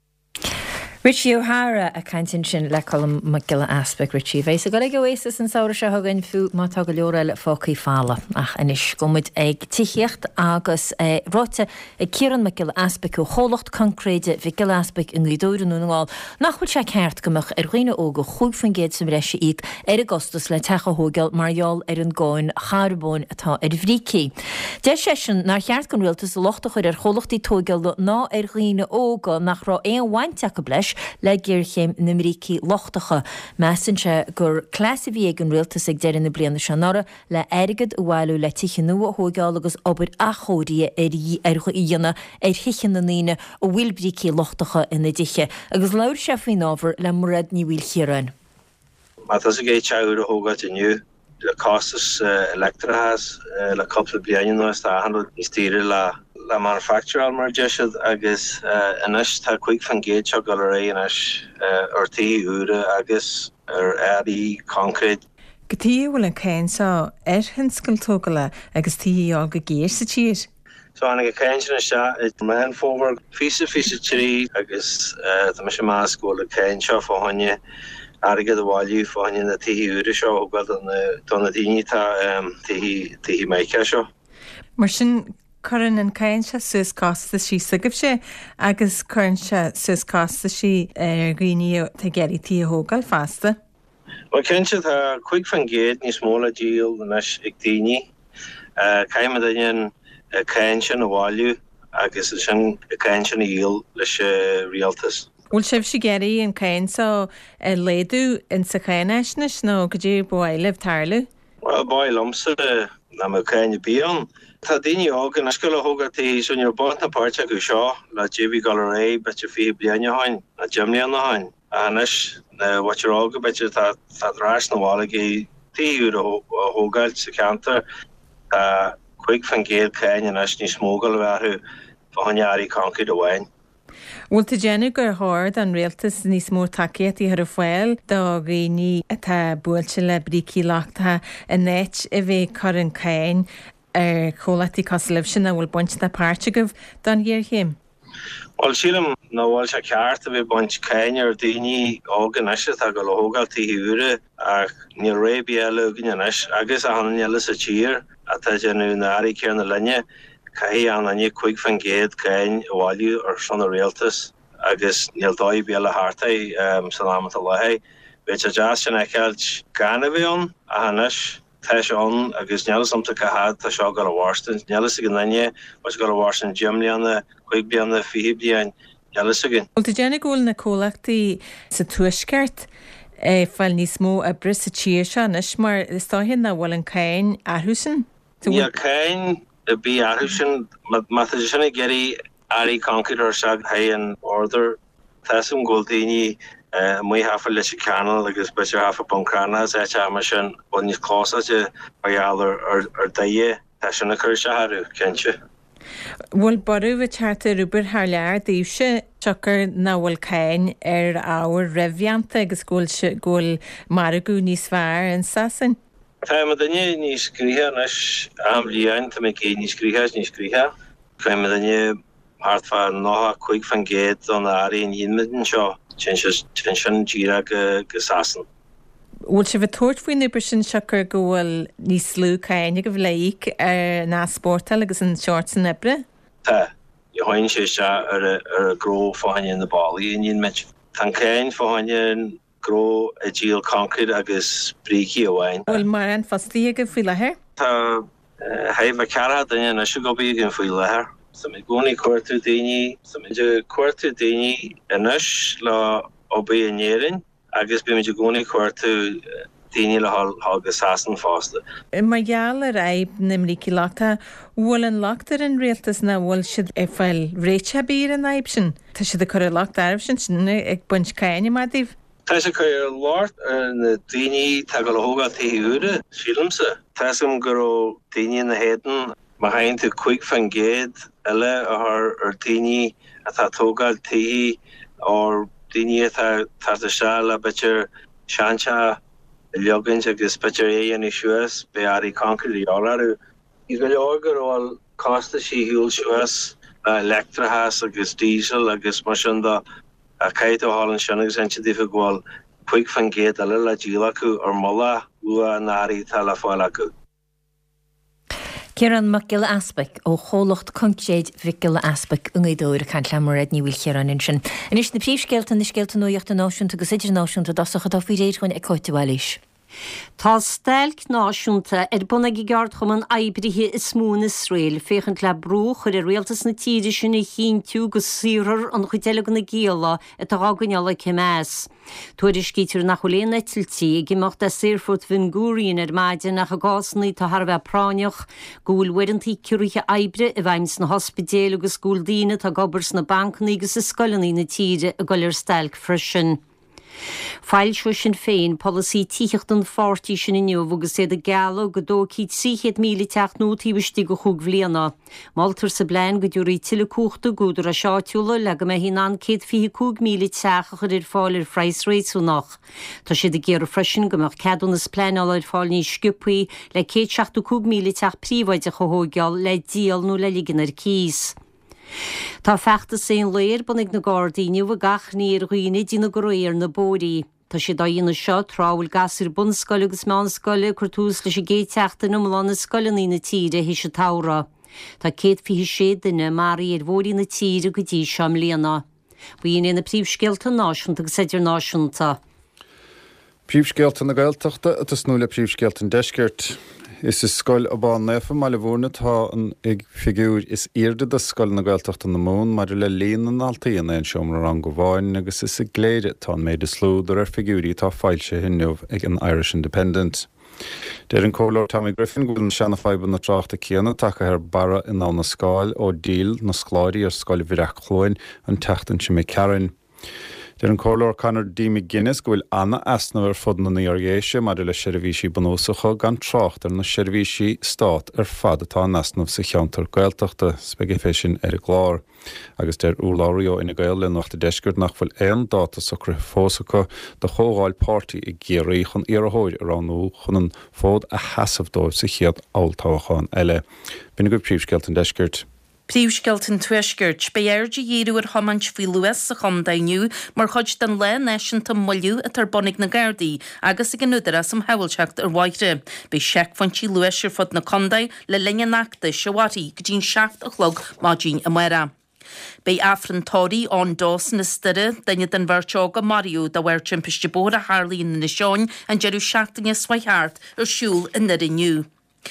Richie O'Hara a cantin sin le colm McGilla aspect Richie Bheits a go ag oasis an saoire se hagann fiú má tá go leorile fócaí fála ach inis gomid ag tiíocht agus ráte ag Ciaran McGilla aspect ó cholacht concréide bhí Gilla aspect in gúdúran núáil nachfuil se ceart gomach ar roioine óga chuig fan géad sem reise iad ar agustus le techa hógeil marall ar an gáin charbóin atá ar bhrící. De sé sin nar cheart gan rialtas lochta chuir ar cholachtaí tógeil ná ar roioine óga nach rá éon bhainte go bleis le ggéirchéim na mrící lochtacha. Measan se gur clása bhí ag an rialtas ag deireann na bliana seanara le airigid bhhailú le tiche nua thógáil agus obair a chóirí ar go íana ar thichan na níine ó bhfuil brící lochtacha ina diche. Agus leir se faoin ábhar le murad ní bhfuil chiaráin. Má tá a géid teúr a thógáid inniu le costas electrahas le coppla bliana tá handel níos tíre le le manufacturer mar jeisiad agus inis tá chuig fan géad seo go ré inis ortaí úra agus ar airí concrete. Go tíí bhfuil an céinsá ar hinscailtógala agus tíí á go géir sa tíir. So anna go céinsna se it man fóver fisa fisa tíí agus tá me sem más go le céin seo fáhanne agad a bháilú fáhanne na tíí úra seo ó gad an donna daoine tá tíí meice seo. Mar sin chuann an céin se sus cásta sí sagah sé agus chuann se sus cásta sí ar gghine tá geirí tí thógáil fásta. Well kense tá chuig fan géad níos móla díal leis ag daoine caiime daon céin sin a bháilú agus sin céin sin a díal leis rialtas. Bhfuil sibh si geirí an céin sa léadú in sa chéineisnes nó go dtí bhileh tarlú? Well báil lomsa na mo céine bíon. Tá daine ágan na scoile thógatí sun ar bot napáirte go seo le J B Gallery bete fi bliana hain na Jimlíon na hain. Anis na watir ága bete tá rás na bhálaí tíú a thógáil sa cantar a chuig fan géad céin anis ní smógal bheithú fáinnearí concrete a bhain. Bhfuil tá déanú gur háir an réaltas níos mór takeíocht ar a fáil do gaoine atá buailte le brící leachtathe a néit a bheith chu an céin ar cholatí cos libh sin a bhfuil buint na páirte goh don dhéirchéim. Well sílam nó bhil se ceart a bheith buint céine ar daoine ágan eise a go le thógáiltaí úra ach ní rébi eile gneis agus a hanan eile sa tír a tá déanú na airí céar na linne caihí an aine chuig fan géad céin bháilú ar san a réaltas agus níl dóibh beala hátaí san amata lethe. Beit a jazz sin eceilt gan a bhíon a hanis Tá se an agus nealsamta cahad tá seo go bhharstan, nealas go nanne was go bhharstan Jimlianna, chuig blianna fi blian nealas agin. Bhil tá déanana ggóil na cólachtaí sa tuaisceart é fáil níos mó a bris sa tíir seanis, mar is táhinn na bhfuil an céin athúsan? Ní céin a bí athúsan, má tá sinna geirí airí concrete ar seag ha an order, tá some ggóil daoine mwy hafa leis canal agus be hafa buncrana et ama sin bunis closa ar ar daie tá sinna chur se haru kense. Bhfuil barú bh teartta rúbar th lear díobse tuchar náhfuil céin ar áhar rahheanta agus ggóil maragú níos fearr an sasan. Tá ma danne níos scríthe nes am líon tá mé cé níos scríthe níos scríthe. Tá ma danne hartfa nóha chuig fan géad an áí an dhéanmidin seo. Sin díra go sasan. Bhfuil se bh tuairtfuoin ibre sin seachar go bhfuil níos slú céine go bhléic ar ná spórtal agus an seart san ibre? Tá, i háin sé se ar a gró fáine na bálaí in dhéon mit. Tá céin fáine gró a díal concrete agus brící amháin. Bhfuil mar an fastí go bhfuil lethir? Tá haimh cara daine na se go bí an bhfuil lethir. Sa mi goni cuartu daoine, sa mi de cuartu daoine inis le obaí a néirin, agus bí mi de goni cuartu daoine le hall go sasan fásta. I mar gheall a raib na mrící láta, bhfuil an láachtar an réaltas na bhfuil siad ar fáil réite bír an aib sin. Tá siad a chur a lácht arbh sin sin ag buint céine mar díobh. Tá se chur láirt ar na daoine tá go le hóga taí úra sílamsa. Tá sam gur daoine na héan ma hain tú chuig fan géad eile ar ar daoine atá tógáil taí ó daoine tá se le bitir seanse leogans agus bitir é an suas be airí concrete álarú. Is go leor gur bhfuil costa sí hiúil suas electrahas agus diesel agus mar sin a caiit ó hálan sin agus an difa gháil chuig fan géad eile le díal acu ar molla ua an áí tá le fáil acu. Kieran mac gile aspec ó cholacht concéid vi gile aspec ungédóir can lemorid ní bhfuil chearan in sin. In is na príomhscéalta na scéalta nóíocht an náisiúnta agus idir náisiúnta dasachcha dá fí réithain ag coitehhailís. Tá stelc náisiúnta ar buna i gceart chum an aibrithe is smó na Srael féchant le brúch ar a réaltas na tíide sin na chintiú go sirar an chuideile go na géala a tá gaganneala cemás. Tuairis cítir nach choléon etiltí gimach de sérfurt vin gúrín ar maidin nach a gásnaí tá Harbheith práneach gúil werintí ciúrithe aibre a bhaims na hospidéal agus gúldíine tá gobars na banknaí agus is scolannaí na tíide a golir stelc frisin. Fáil seo sin féin policy tíocht an fortí sin inniu agus sé a geala go dó cíd tríchéad míle teach nótíbistí go chuг bbliana. Maltar sa blein go dúirí tiile cuachta gúdar a seáitiúla le go mé hí an céad fi cúg míle teach chud ir fáil ar freis réitsú nach. Tá sé de géar freisin gomach ceadún is pleáil ar fáil ní sciúpaí le céad seachtú cúg míle teach príomhaide go hógeal le díal nó le ligan ar cís. Tá feachta sé léir bunig na Gádaíniu a gachní ar chuoine dína go réir na bóí. Tá sé daíonna seo tráhfuil gasir bunscoil agus meánscoile chu túús leis sé géteachta na mláán na scoilnaí na tíre hí se tára. Tá céad fi sé duine marí ar bhórí na tíre go dtí seam léana. Bhíon na príomhscéalta náisiúnta agus idir náisiúnta. Príomhscéalta na Gaeltachta a snúla príomhscéalta an deisceart. Is is scoil a bán nefa má le bhórna tá an ag figúr is irde a scoil na Gaeltachta na mún mar le líon an altaíonna an seomra an go bháin agus is i gléire tá méid is slúdar ar figúrí tá fáilte hinneomh ag an Irish Independent. Déir an cólór Tommy Griffin gúil sena faiban na tráchta céanna take ar bara in ná na scáil ó díl na scláirí ar scoil bhíreach chlóin an teachtain si mé cearann. Déir an cólór Conor D. McGuinness gohfuil anna asnamh ar fud na níorgéise mar le seirbhísí bunósacha gan trácht ar na seirbhísí stát ar fad atá asnamh sa cheantar Gaeltachta spege fésin ar a glár. Agus déir úláirío ina Gael le nach de deisceart nach bhfuil éon dáta sa cru fósacha de chógáil pártaí i géirí chun iarthóid aránú chun an fód a hasamh dóibh sa chiad áiltáchán eile. Bína go príomhscéalt an deisceart. Príomhscéalt an tuaisceart beirde dhéadú ar hamant fao luas sa chumdainiu mar chuid den le neisianta moiliú a tar bonnig na Gardaí agus ag an nudara sam hailteacht ar bhaithre. Bei seic fantí luas ar fud na condaid le linne nachta seohaí go dín seacht a chlog má dín a mara. Bei Afran Tori on Dawson is styrre, dynnu den Verchoga Mario da wer chimpis jabor a Harley in the Sean and Jeru Shacting a Swihart or Shul in the renew.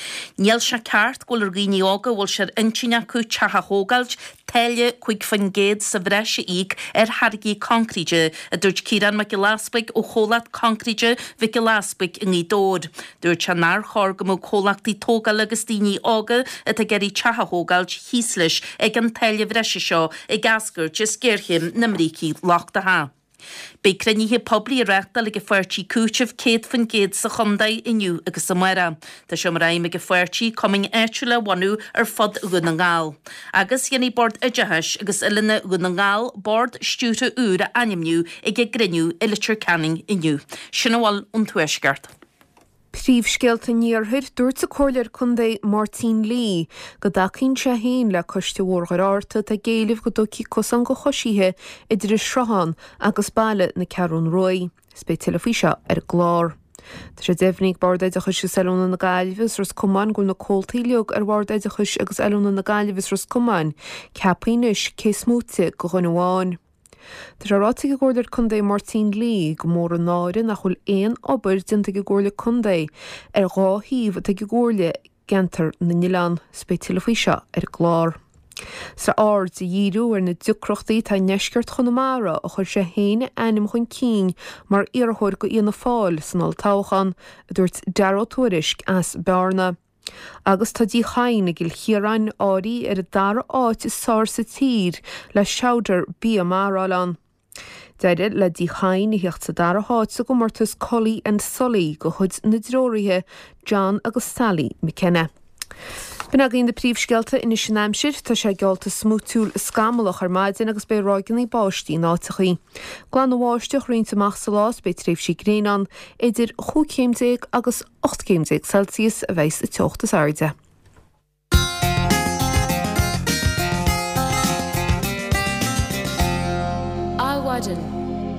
Níl se ceart ghfuil ar ghaoine óga bhfuil sé intíine acu teatha hógailt teile chuig fan géad sa bhreise íg ar hargaí concríide a dúirt Ciaran me go láspaig ó cholacht concríide bhí go láspaig in í dód. Dúirt se nar chorga mó cholachtaí tógal agus daoine óga a tá geirí teatha hógailt híslis ag an teile bhreise seo ag gasgurt is géirchim na mrící láchta ha. Bei cryníthe pobli reachtal ag a fuirtí cútih céad fan géad sa chundaid iniu agus sa muire. Tá seo mar raim ag a fuirtí coming éitúile bhainú ar fod ghun an gáil. Agus dhéanaí bord idehais agus ilina ghun an gáil bord stúta úr a animniu ag a griniú i litir canning iniu. Sinna bháil ón tuaisceart. Príomhscéalta níorthir dúirt sa cóilear chundé Martin Lee go dacinn sé héin le coiste mhórthar áirta tá géalamh go dúicí cosan go choisíthe idir is srahan agus baile na Cearún Roy, spé telefíse ar glár. Tá sé defhnig bardaid a chuis eilúna na Gaillimhis ras cumán gúil na cóiltaíleog ar bardaid a chuis agus eilúna na Gaillimhis ras cumán, ceapainis cé smúte go chunháin. Tá rátaí go gcóilear chundé Martin Lee go mór an náire nach chuil éon obair dinta go gcóirle chundé ar dhá híomh a go gcóirle gentar na Nílan spé telefíse ar glár. Sa ard a dhíú ar na dúcrochtaí tá neisceart chunamara a chuir sé héine anim chun cín mar iarthir go íonna fáil san altáchan a dúirt Darrell Tuairisc as bearna. Agus tá dí chain gil chiaráin áí ar a dar áit is sár sa tír le seáidir bí amárálan. Deire le dí chain i hiocht sa dar a háit sa go martas Collie and Sully go chud na dróirithe John agus Sally McKenna. Bina gin de príomhscéalta in is Namsir tá sé gealta smútúil scamalach ar maidin agus bé ráigeanna báistí nátachaí. Glan bháisteach riontamach sa lás bé tréimhsí gréán idir chucéimdéag agus ochtcéimdéag Celsius a bheits a teochtas airde. Áhaidir.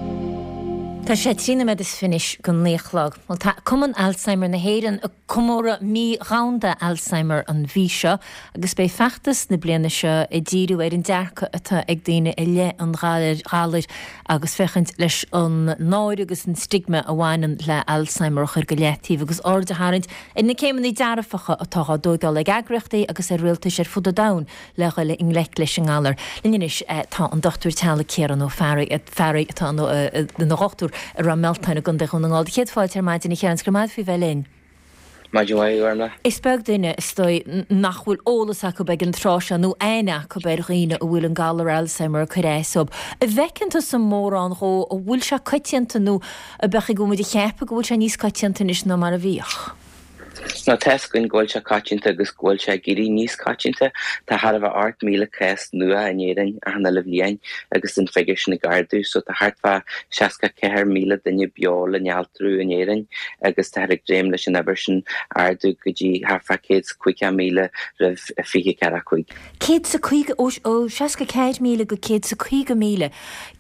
Tá sé trína me is finis go léchlog. Well tá cuman Alzheimer na héireann a cumóra mí ránda Alzheimer an bhí seo, agus bé feachtas na bliana seo i ddíú ar an dearcha atá ag daine i le an ráir agus fechant leis an náir agus an stigma a bhhainan le Alzheimer chuir go letíh agus orda háint in na céimean í dearafacha atá dóigáil ag agrachtaí agus ar rialtas ar fud a dain le chuile in lech leis an gálar. Linneis tá an dochtúir teala céan ó fearraigh atá na rochtúr ar an meltainna gon de chun an gáil. Chéad fáil tar maidin i cheann sgurmáid fi bhelinn. Maidin Is beag duine is stoi nach bhfuil ólas a go beag an tráise nó aine go beir riine a bhfuil an gálar Alzheimer chu réisob. A bhecannta sa mór an ró a bhfuil se coitianta nó a becha go muid i cheappa go bhfuil se níos coitianta is ná mar a bhíoch. Na tescuin ghil se caitianta agus ghil se gurí níos caitianta tá Harbh art míle cest nua a éan a hanna le bhíon agus in figiris na gardú, so tá hartfa seaca ceir míle duine beol a nealtrú in éan agus tá ag dréim leis an ebersin ardú go dtí harfa céad cuiice míle rah fiche ceara chuig. Céad sa chuig ó seaca ceir míle go céad sa chuig míle.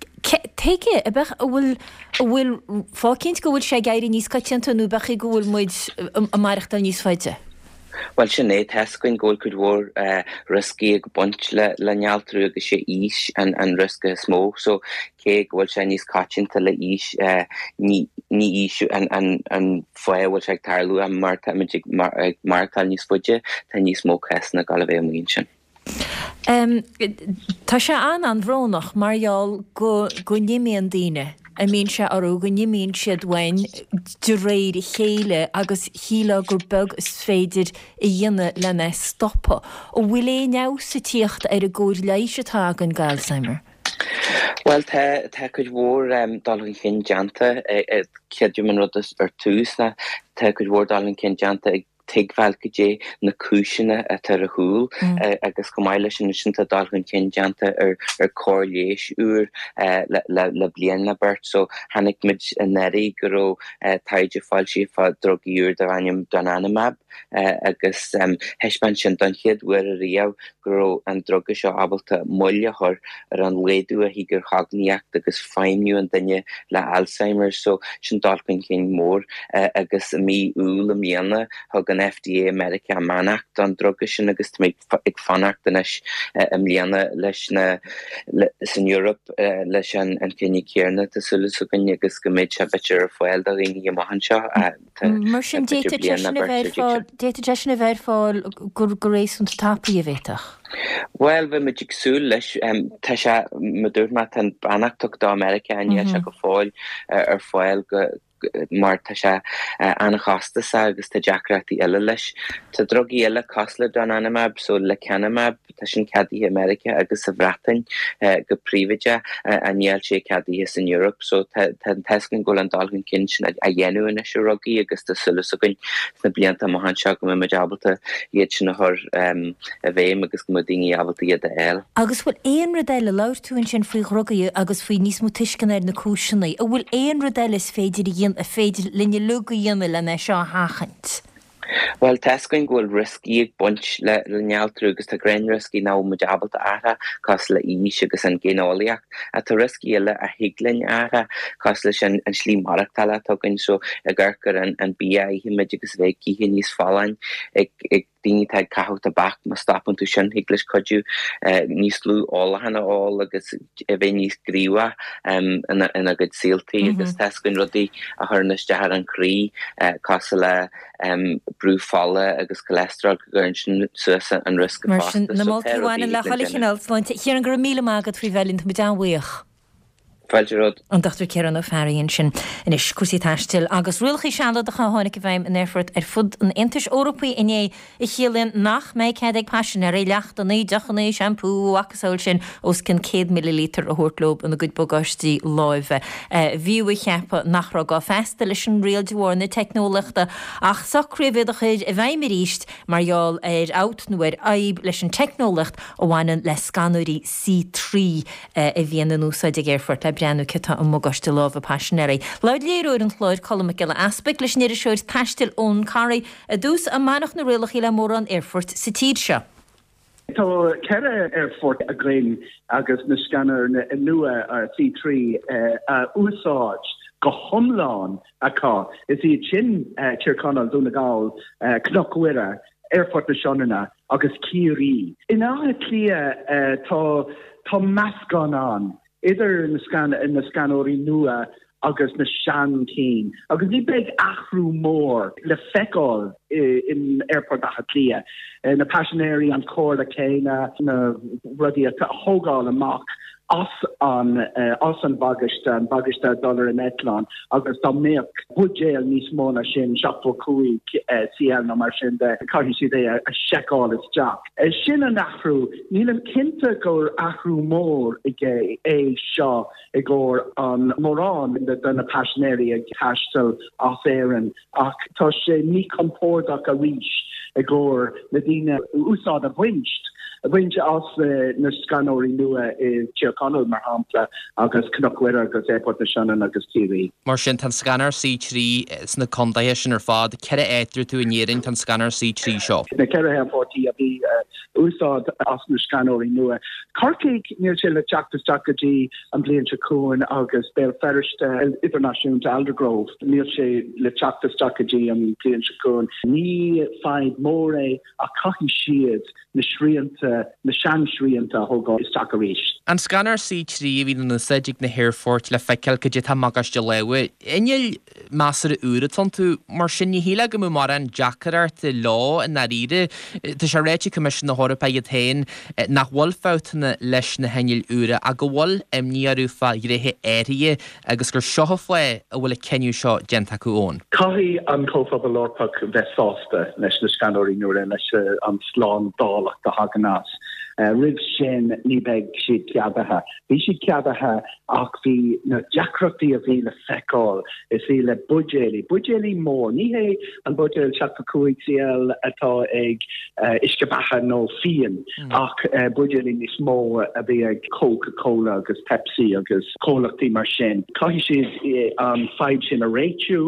Teige a bech a bhfuil a bhfuil fácinint go bhfuil sé gaiirí níos coitianta nó becha go bhfuil muid a maireachtal níos feite? Well sin é tescuin ggóil chud mhór riscí ag buint le le nealtrú agus sé ís an an risca smó, so cé bhfuil sé níos caitianta le ís ní ísú an an an foié bhfuil sé ag tarlú a marta ag martal níos fuide tá níos mó cest na gal bhéh muon sin. Um, tá sé an an bhrónach marall go go nimíon daine a mín se arú go nimíonn siad bhain de réir i chéile agus híle gur beg is féidir i dhéine lena stoppa ó bhfuil é neamh sa tíocht ar a gcóir leisetá an Alzheimer. Well, te te could war um dalin kin janta e kid man rud ar tús na te could war dalin kin janta teaghhailcaidé na cúisina a tar a húil agus go maiile sin sinnta dalhann cinjananta ar ar cóirléis úr le blian na bert, so hanig mid a neri go taide fáil si fá drogiúr de bhaim donanamab agus heisban sin don chiad uair a riamh go an droga seo abalta moille thar ar an léadú a hí gur chagníocht agus féinniu an duine le Alzheimer, so sin dalhann cin mór agus mí úla mianna thug an an F D A America manacht an drogus sin agus mé ag fannacht an is am líana leis na in Europe leis an an cinenne céarna tásúla so gonne agus go méid se bitir ar foiil a rií a mahan seo. Mar sin déta deisina bhéir fáil gur go rééisúnta tapaí a bhéteach. Well, bheit me digsú leis tá se madúir mat an bannachtach dá America aine se go fáil ar foiil go mar tá se annachasta agus tá deacratí eile leis. Tá drogi eile cosla don animab so le canamab tá sin cadí America agus sa bhratain go príomide a níall sé cadí in Europe so tá tescin go an dalgan cin sin a dhéanú in se rogaí agus tá sulas agan na blianta mohan seo go me jabalta iad sin nachir a bhéim agus go daoine abalta iad a eil. Agus bhfuil éon rodéile leir túin sin faoi rogaí agus faoi níos mó tuiscin ar na cúisinaí a bhfuil éon rodéile is féidir í a féidir linne luga dhéime le na seo háchant. Well, tescoin goil risky ag bunch le nealtrú agus tá grain risky ná mu jabalta ara cos le ís agus an génáliaach a tá risky eile a higlinn ara cos leis an slí marachtal tugann so a ggurcar an an bí himid agus bheith cíhé níos fálain ag ag daoine teag cathach a bach má stapan tú sin higlis coidú níos lú álahanna á agus a bheith níos gríwa in a good síaltaí agus tescoin rudaí a thunas dehar an crí cos le brú fála agus cholesterol go gurn sin suasa an risk na máiltíháin le cholichinálsleinte hir an gur míle mágad frí bhelinn mu dáhaoch. An dachtú cean ó fearíonn sin in is cuasí taistil agus rialchaí seala a chaáinnig go bhaim in Airfurt ar fud an Intis Eorpaí iné i chéalainn nach méid cead ag passion ar é lecht an é dechanna shampoo agusáil sin os cin céad millilítar a thuirtlób an a good bogastí láimhe. Bhíú cheappa nachrá gá festa leis an réaldhór na technolachta ach sacréhid a chuid a bhaim ríist marall ar out nuair aib leis an technolacht ó bhhainan le scanúirí C trí a bhíana an úsáid ag Airfurt le breanú ceta an mogaiste láh passionéirí. Leid léúir an chláid colm geile aspect leis níir seoir taistil ón carí a dús a manach na rialach le mór an Airfurt sa tíd seo. Tá ceire Airfurt a gréin agus na scanner nua ar C trí a úsáid go thomláin aá is í sin tíircanal dúna gáil cnochhuiire Airfurt na seanna agus círí. In áthe clia tá tá meascán an idir in na scan in na scanóí nua agus na sean cín agus ní beag achrú mór le feicáil in Airport a clia na passionéirí an cóir a céine na rudí a thógáil amach as an uh, as an bagiste an bagiste dollar in Etlan agus tá méach budgéil níos móna sin seachfu cuaig C L na mar sin de caithí si é a seáil is Jack. Uh, sin an achrú nílam cinnte gur achrú mór ige é seo i ggur an mórrán den na passionéirí ag tastal as éan ach tá sé ní compórdaach a ríis i ggur na dtíine úsáid a bhainst. Bhainte as na scanóirí nua i Tíorcanal mar hampla agus cnochhuiire agus Airport na seanna agus tíí. Mar sin tan scanner C trí sna condaithe sin ar fád ceire éitir tú inéing tan scanner C trí seo. Na ceire Airportí a bhí úsáid as na scanóirí nua. Corcaigh níl sé le teachtas teachtatí an blion seún agus béal ferriste internaisiúnta Aldergrove. Níl sé le teachtas teachtatí an blion seún. Ní feid mór é a caithí siad na sríanta na sean sríanta thógáil is take arís. An scanner C trí hí na seidig na Airfort le feiceil go dtí mágaiste leha. Ineil measar úraton tú mar sin ní híle go mú mar an Jackart lá in na ríide Tá sé réiti commission na Eorpa iad tain nach bhfuil fátainna leis na heil úra a go bhfuil imníarú fa réthe éirí agus gur seo foioi a bhfuil ceniu seo genta acu ón. Caithí an cófa Lordpach bheitsásta leis na scanóirí nuair leis an slán dálach de haganás. Uh, rih sin ní beag siad ceadathe. Bhí siad ceadathe ach bhí na deacrachtaí a bhí le feicáil is bhí le budgéalaí. Budgéalaí mór. Ní hé an budgéal seachta cuaig C L atá ag uh, iscebatha nó fian mm. ach uh, budgéalaí níos mó a bhí ag Coca-Cola agus Pepsi agus cólachtaí mar sin. Caithí siad an um, feid sin a réitiú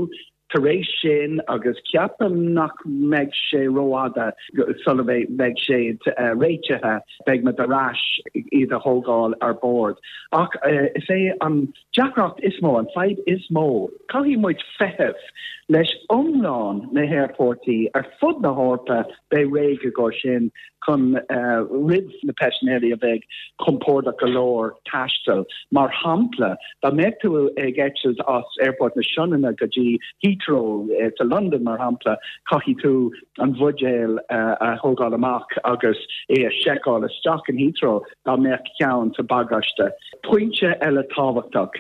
taréis sin agus ceapam nach meid sé roáda sulvé meid sé réitethe beag me darás iad a hógáil ar board. Ach is é an Jackrocht is mó an feid is mó. Caihí muid feheh leis omláin na airportí ar fud na hárpa be réige go sin chun uh, rid na peisinéri a bheith compórda golóir tastal. Mar hampla, da me tú ag etches as airport na Shannana go dtí Heathrow uh, to London mar hampla, caihí tú an bhudéil uh, a hógáil amach agus é a seáil a stock in Heathrow da me ceann sa bagaiste. Pointse eile táhachtach,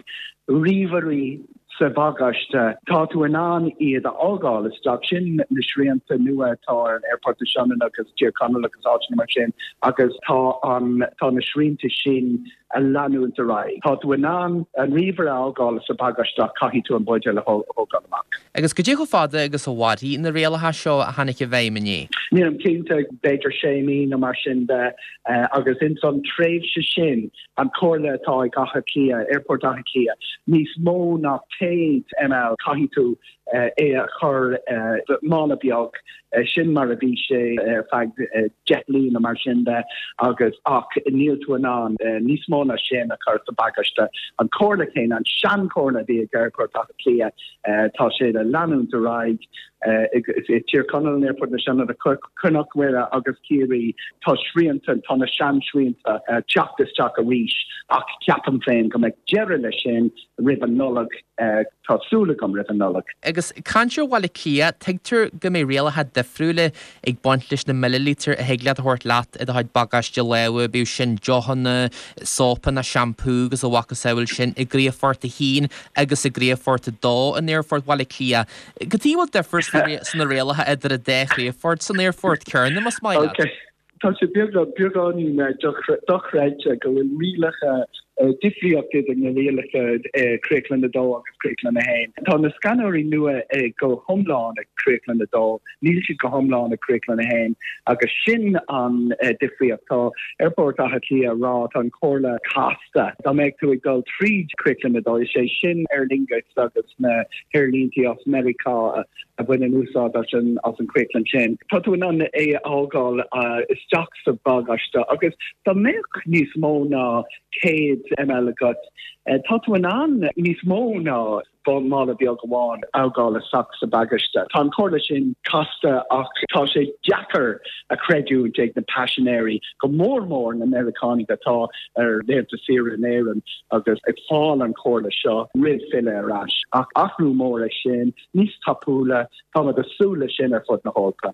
riverí sa bagaiste, tá tú an an iad a ágáil is stock sin na srianta nua tá an airport na Shannana agus Tír Conal agus áitina mar sin, agus tá an tá na srianta sin a lanú an rai. Tá tú an an an river ágáil sa bagaiste caihí tú an bóide le hógáil amach. Agus go dtí go fáda agus ó bhhaí na réalathe seo a hanig a bhéim maní. Ní an cínta beidir sé mí na mar sin de uh, agus in son tréimh se sin an cóirle atá ag gacha cia, airport gacha cia. Níos mó nach céad ml caihí tú uh, é a chur uh, mála beag uh, sin mar a bhí sé uh, feag uh, jetlí na mar sin de agus ach níl tú an an uh, níos mó na sin a chur sa bagaiste an cóirle céin an sean cóirle bhí ag airport gacha cia uh, tá sé a lanún de raig uh, Tír Conal airport na Shannana a cunnach wera agus Kiri tá srianta tá na sean srianta uh, teachtas teach a ríis ach ceapam féin go meid deire le sin rib an nullag uh, tásúla gom rib an nullag. Agus cantir bhile clia teagtar go mé réalathe defriúla ag baint leis na millilítar a heaglead a thuirt leat a haid bagaiste leha bú sin johanna sópa na shampoo agus a bhacha saoil sin i gríomhfort a hín agus i gríomhfort a dó an airfort bhile clia. Go dtí bhfuil defir san na réalathe idir a dé gríomhfort san airfort cearna mas maile. Okay. Tá sé beagání me dochreide go bhfuil rilacha difriachted in na réalacha Craigland adó agus Craigland na hain. Tá na scanóirí nua go thomláin a Craigland adó, níl si go thomláin a Craigland na hain, agus sin an difriacht tá airport a lia rá an cóirle casta. Tá méid tú ag dul tríd Craigland adó is sé sin ar lingaid agus na Airlíntaí of America a bhain an úsáid as an as an Craigland sin. Tá tú an é ágáil isteach sa bagaiste agus tá méid níos mó ná céad ml agat. Tá tú an an níos mó ná bon mála beag goháin ágáil a sac sa bagaiste. Tá an cóirle sin casta ach tá sé deachar a creidú ag na passionéri go mór mór na Americanig atá ar léir de sir an éan agus ag fáil an cóirle seo rid file arás. Ach achrú mór a sin níos tapúla tá a súla sin ar fud na hólpa.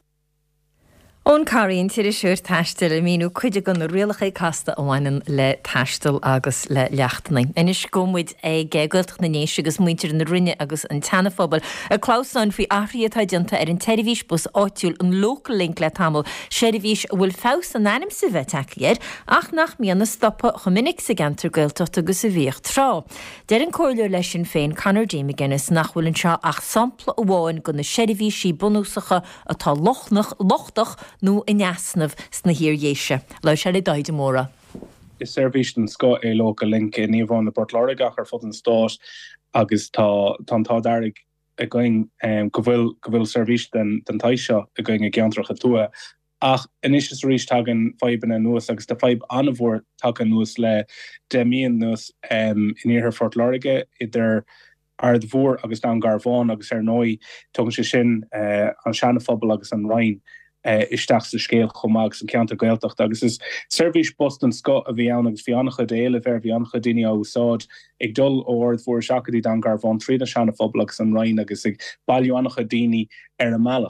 Ón Caríonn tíir siúr taistil a míú chuide gan na rialacha casta amhhainan le taistil agus le leachtaning. Inis gommuid ag gaiilteach na nééis agus muintir na rinne agus an tanafobal. A Clausáin faoi ahriítá dianta ar an televís bus áitiúil an local link le tamil séirivís bhfuil fás an anim sa bheith takeíir ach nach míana stoppa chomininic sa gantar gailteach agus a bhíoh trá. Deir an cóirleir leis sin féin canar déime Guinness nach bhfuil an seo ach sampla amháin go na séirivís bonúsacha atá lochnach lochtach nó in neasnamh sna hirdhéise. Le se le daide móra. Is servicean sco é local link in níomháin na Portláirigach ar fud an stát agus tá tá darig a going um, go bhfuil go bhfuil service den den taiseo a going a geantrach a tua. Ach inis is rís tagan fiban a nuas agus de fibe anmhór tagan nuas le déimion nuas um, in ihir Portláirige idir ar dhór agus down Garván agus ar nói tugann sé sin uh, an seanafobal agus an Rhein. Uh, isteach sa scéal chomag san ceanta gaeltacht agus is service Boston Scott a bhí ann agus bhí ancha déile bhar bhí ancha daine á úsáid ag dul óir bhór seachadí dan Garván tríd a seanafobal agus an Rhein agus ag bailú ancha daine ar a mealach.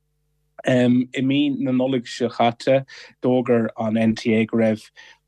Um, I mí na nolig se chatte dógur an N T A raibh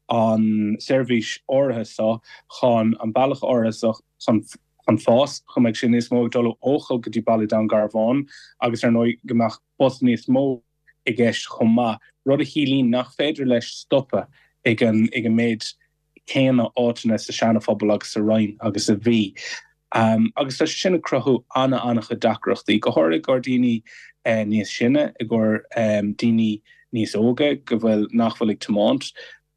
an service orthe sa chun an bailach orthe sa chun an fás chum ag sin is mó dul óchail go dtí bailú dan Garván agus ar nói gomach Boston níos mó i gceist chumá. Rud a hílín nach féidir leis stoppa ag an ag an méid céanna áitina sa seanafobal agus sa Rhein agus a bhí. Um, agus tá sinna crothú anna annacha dacrochtaí go háir gur daoine uh, níos sinne i ggur um, daoine níos óga go bhfuil nachfuil ag tomáint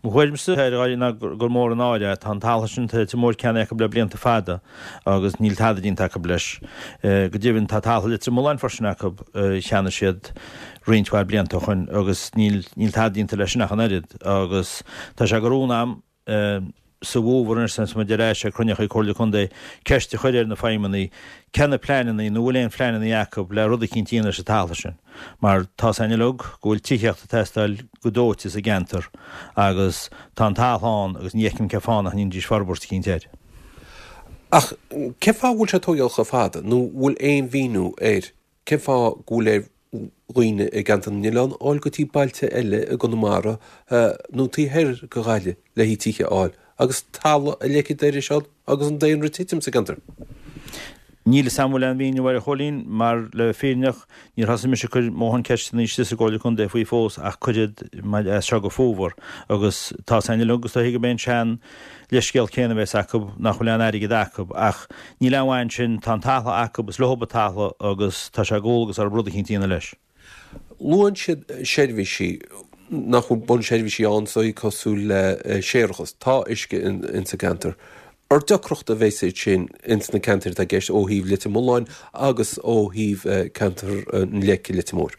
Mhuiimse na gur mór an áide tá talisinnta te mór cena go ble blianta fada agus níl tadín take bleis. Go ddíhann tá tal litre móin forsna cheanna siad rihhaid blianta chun agus níl tadínta leis nach an irid agus tá se goúnam sa bhóhar sens me de rééis a cruneach chola chun é ceiste chuidir na feimimeí cena pleananaí nó bhfuil éon fleanana Jacob le rud cinn tíana sa tala sin. Mar tá ainelog gohfuil tíocht a testáil godótis a gentar agus tá táán agus nícinn ceáánach níon dís farbort cinn téir. Ach ceá bhúil se tógealcha fada nó bhfuil éon víú éir ceá gúil é roioine i gantan Nílan áil gotí bailte eile a gonamara nó tí heir go gáile le hí tíe áil. agus talla a leici déidir seád agus an déon rutitim sa gantar. Níle Samuel an bhíine bhar a cholín mar le féneach níor has me se chur móhan ceiste ní si gáil chun de faoi fós ach chuidir se go fóhar agus tá aine lugus a hiige ben sean leiscéal céanana bheits acu nach chu lean aige acu ach ní leháin sin tá talla acu is loba talla agus tá se ggógus ar brud cinn tíana leis. Luan siad séirhí nach chun bon séirhí ansaí cosú le séirechas tá isce in sa gantar. Ar decrocht a bhééis sin ins na cantar a gceist ó híh lit móáin agus ó híh cantar an leici lit mór.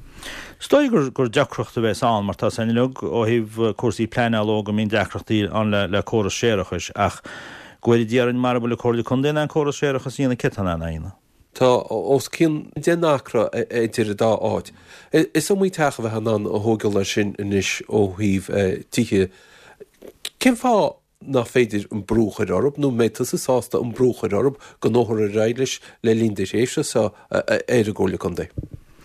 Stoi gur gur decrocht a bheits an mar tá sanlug ó híh cuasaí pleanálóga mín decrochttaí an le le choras séirechas ach gofuil díarann mar bula choirla chun déine an choras séirechas íonna citan an aine. Tá os cin dénachra idir dá áit. Is mí techa bheit an a thógail lei sin inis ó híh tithe. Cin fá na féidir an brúchar orb nó méid sa sásta an brúchar orb go nóthir a réiles le líndéis éise sa éidir ggóla chun dé.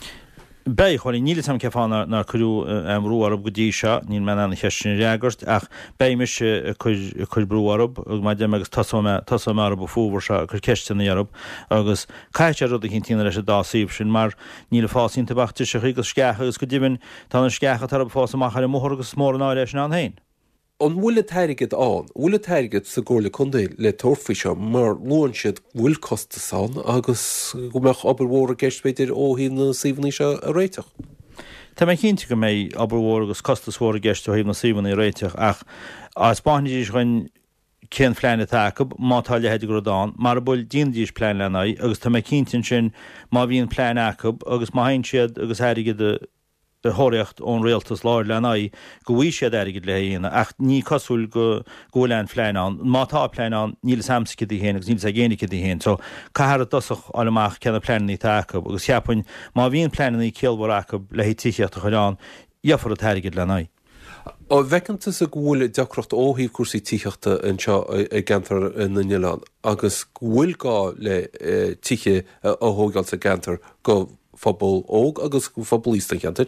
Bei choir níle sam ceána nar chuú am rúarb go dtí se níl me anna cheistin réagart ach bei me se chuir brúarb agus mai de agus tasá mar b fóhar se chur ceistena arab agus caiite rud a cinn tína leis a dáíb sin mar níle fásínta bachta se chugus scecha agus go ddíhann tána scecha tar fása mar ar mór agus mór an áir leis an héin. An bhfuil teirigid an, bhfuil teirigid sa ggóla chundé le torfiise mar luan siad bhfuil costa san agus go meach abarhór a gceistbeidir ó hí na síhaní se a réiteach. Tá mé cinnte go méid abarhór agus costasmór a gceist ó hí na síhaní réiteach ach a Spáinis chuin cén fleanna takeab mátá le heidir go dáin, mar bhfuil díondíos plein lena agus tá mé cinntin sin má bhíon plein acab agus má hain siad agus airigid de de thoireacht ón réaltas láir lena go bhí siad airigid le héana ach ní cosúil go ggólein fleanán mátá pleanán níl samsacha í héana agus níl a géanacha í héin, so caiar dosach amach cena pleannaí takeab agus ceapain má bhíon pleannaí céalhar acab le hí tíocht a chuileán iafar a teirigid lena. Á bheicanta sa bhfuil decrocht óhíh cuasaí tíochta anseo i gantar na Nílan agus bhfuil gá le tithe a thógáil sa gantar go fphobal óg agus go fphobal ísta cheantar?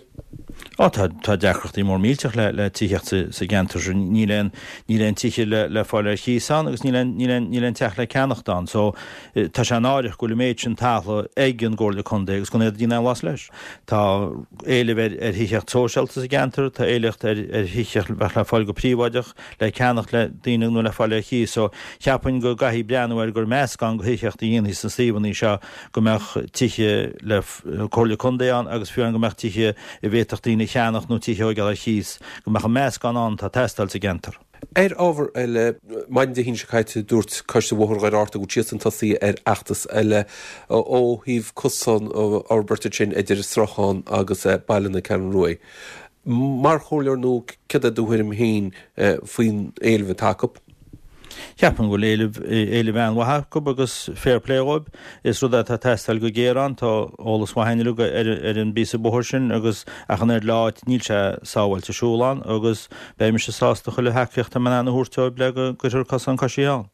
Á tá decrochttaí mór míteach le le tíocht sa gantar ní leon ní leon tiche le le fáile chiíán agus ní leon teach le ceannachtán, so tá se an áireach go le méid sin tala ag an ggóla chundé agus go é dína las leis. Tá éile bheith ar hiichecht sósealta sa gantar, tá éilecht ar hiicheach bheith le fáil go príomhaideach le ceannach le daine nó le fáile chií, so cheapain go gaithí breanúir gur meascán go hiichecht dhéanaí san síhaní seo go meach tiche le chola chundéán agus fiú an go meach tiche i bhéach daoine cheannach nó tíe gal a chiís go meach meas gan an tá testal sa gentar. Er ábhar eile maidin de hín se caiite dúirt chuiste bhthir áta go tían tasí ar achtas eile ó híh cosán áberta sin idir strachan agus bailna cean ruai. Mar choir nó cid a dúhirim hín faoin éileh takeab. Ceapan go éile bhean wathcub agus fairpléoib is rud tá testal go géan tá ólas wahaine luga ar an bí bóthir sin agus achan ar láid níl se sáhailte siúláán agus béimi se sásta chuile heiciocht man anna thuúirteoib le go gur casan caiisián.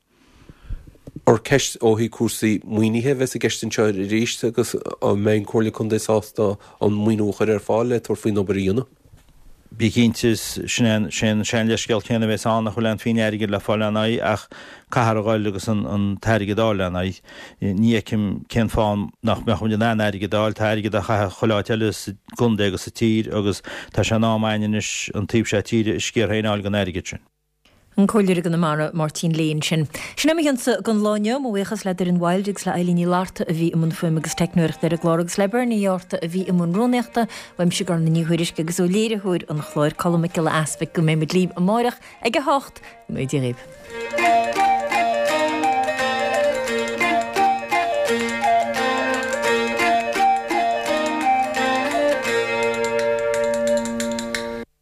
Or ceist ó hí cuasaí muoinithe bheits a gceistin seir i ríiste agus an main choirla chun dé sásta an muoinúchar ar fáile tar faoin obaíonna. Bí cinntas sin sin sin leisceil chéanana bheits an nach chuil an fin airige le fáilena ach caiar gáil agus an teirige dáilena ní cin cin fáin nach me chun an airige dáil teirige a cha choláteile gundé agus sa tír agus tá se námainis an tíb sé tíre is céir héáil gan airige sin. An choir gan mar Martin Léon sin. Sin am an gan láine mhuichas leidir an Wildigs le eilíní láta a bhí immun fuim agus technuirt ar a glóragus leber níorta a bhí immun róneachta bhaim si gar na níhuiiris agus ó léireúir an chláir colmice le aspa go mé mit líb a máireach ag a hocht mé dí réb.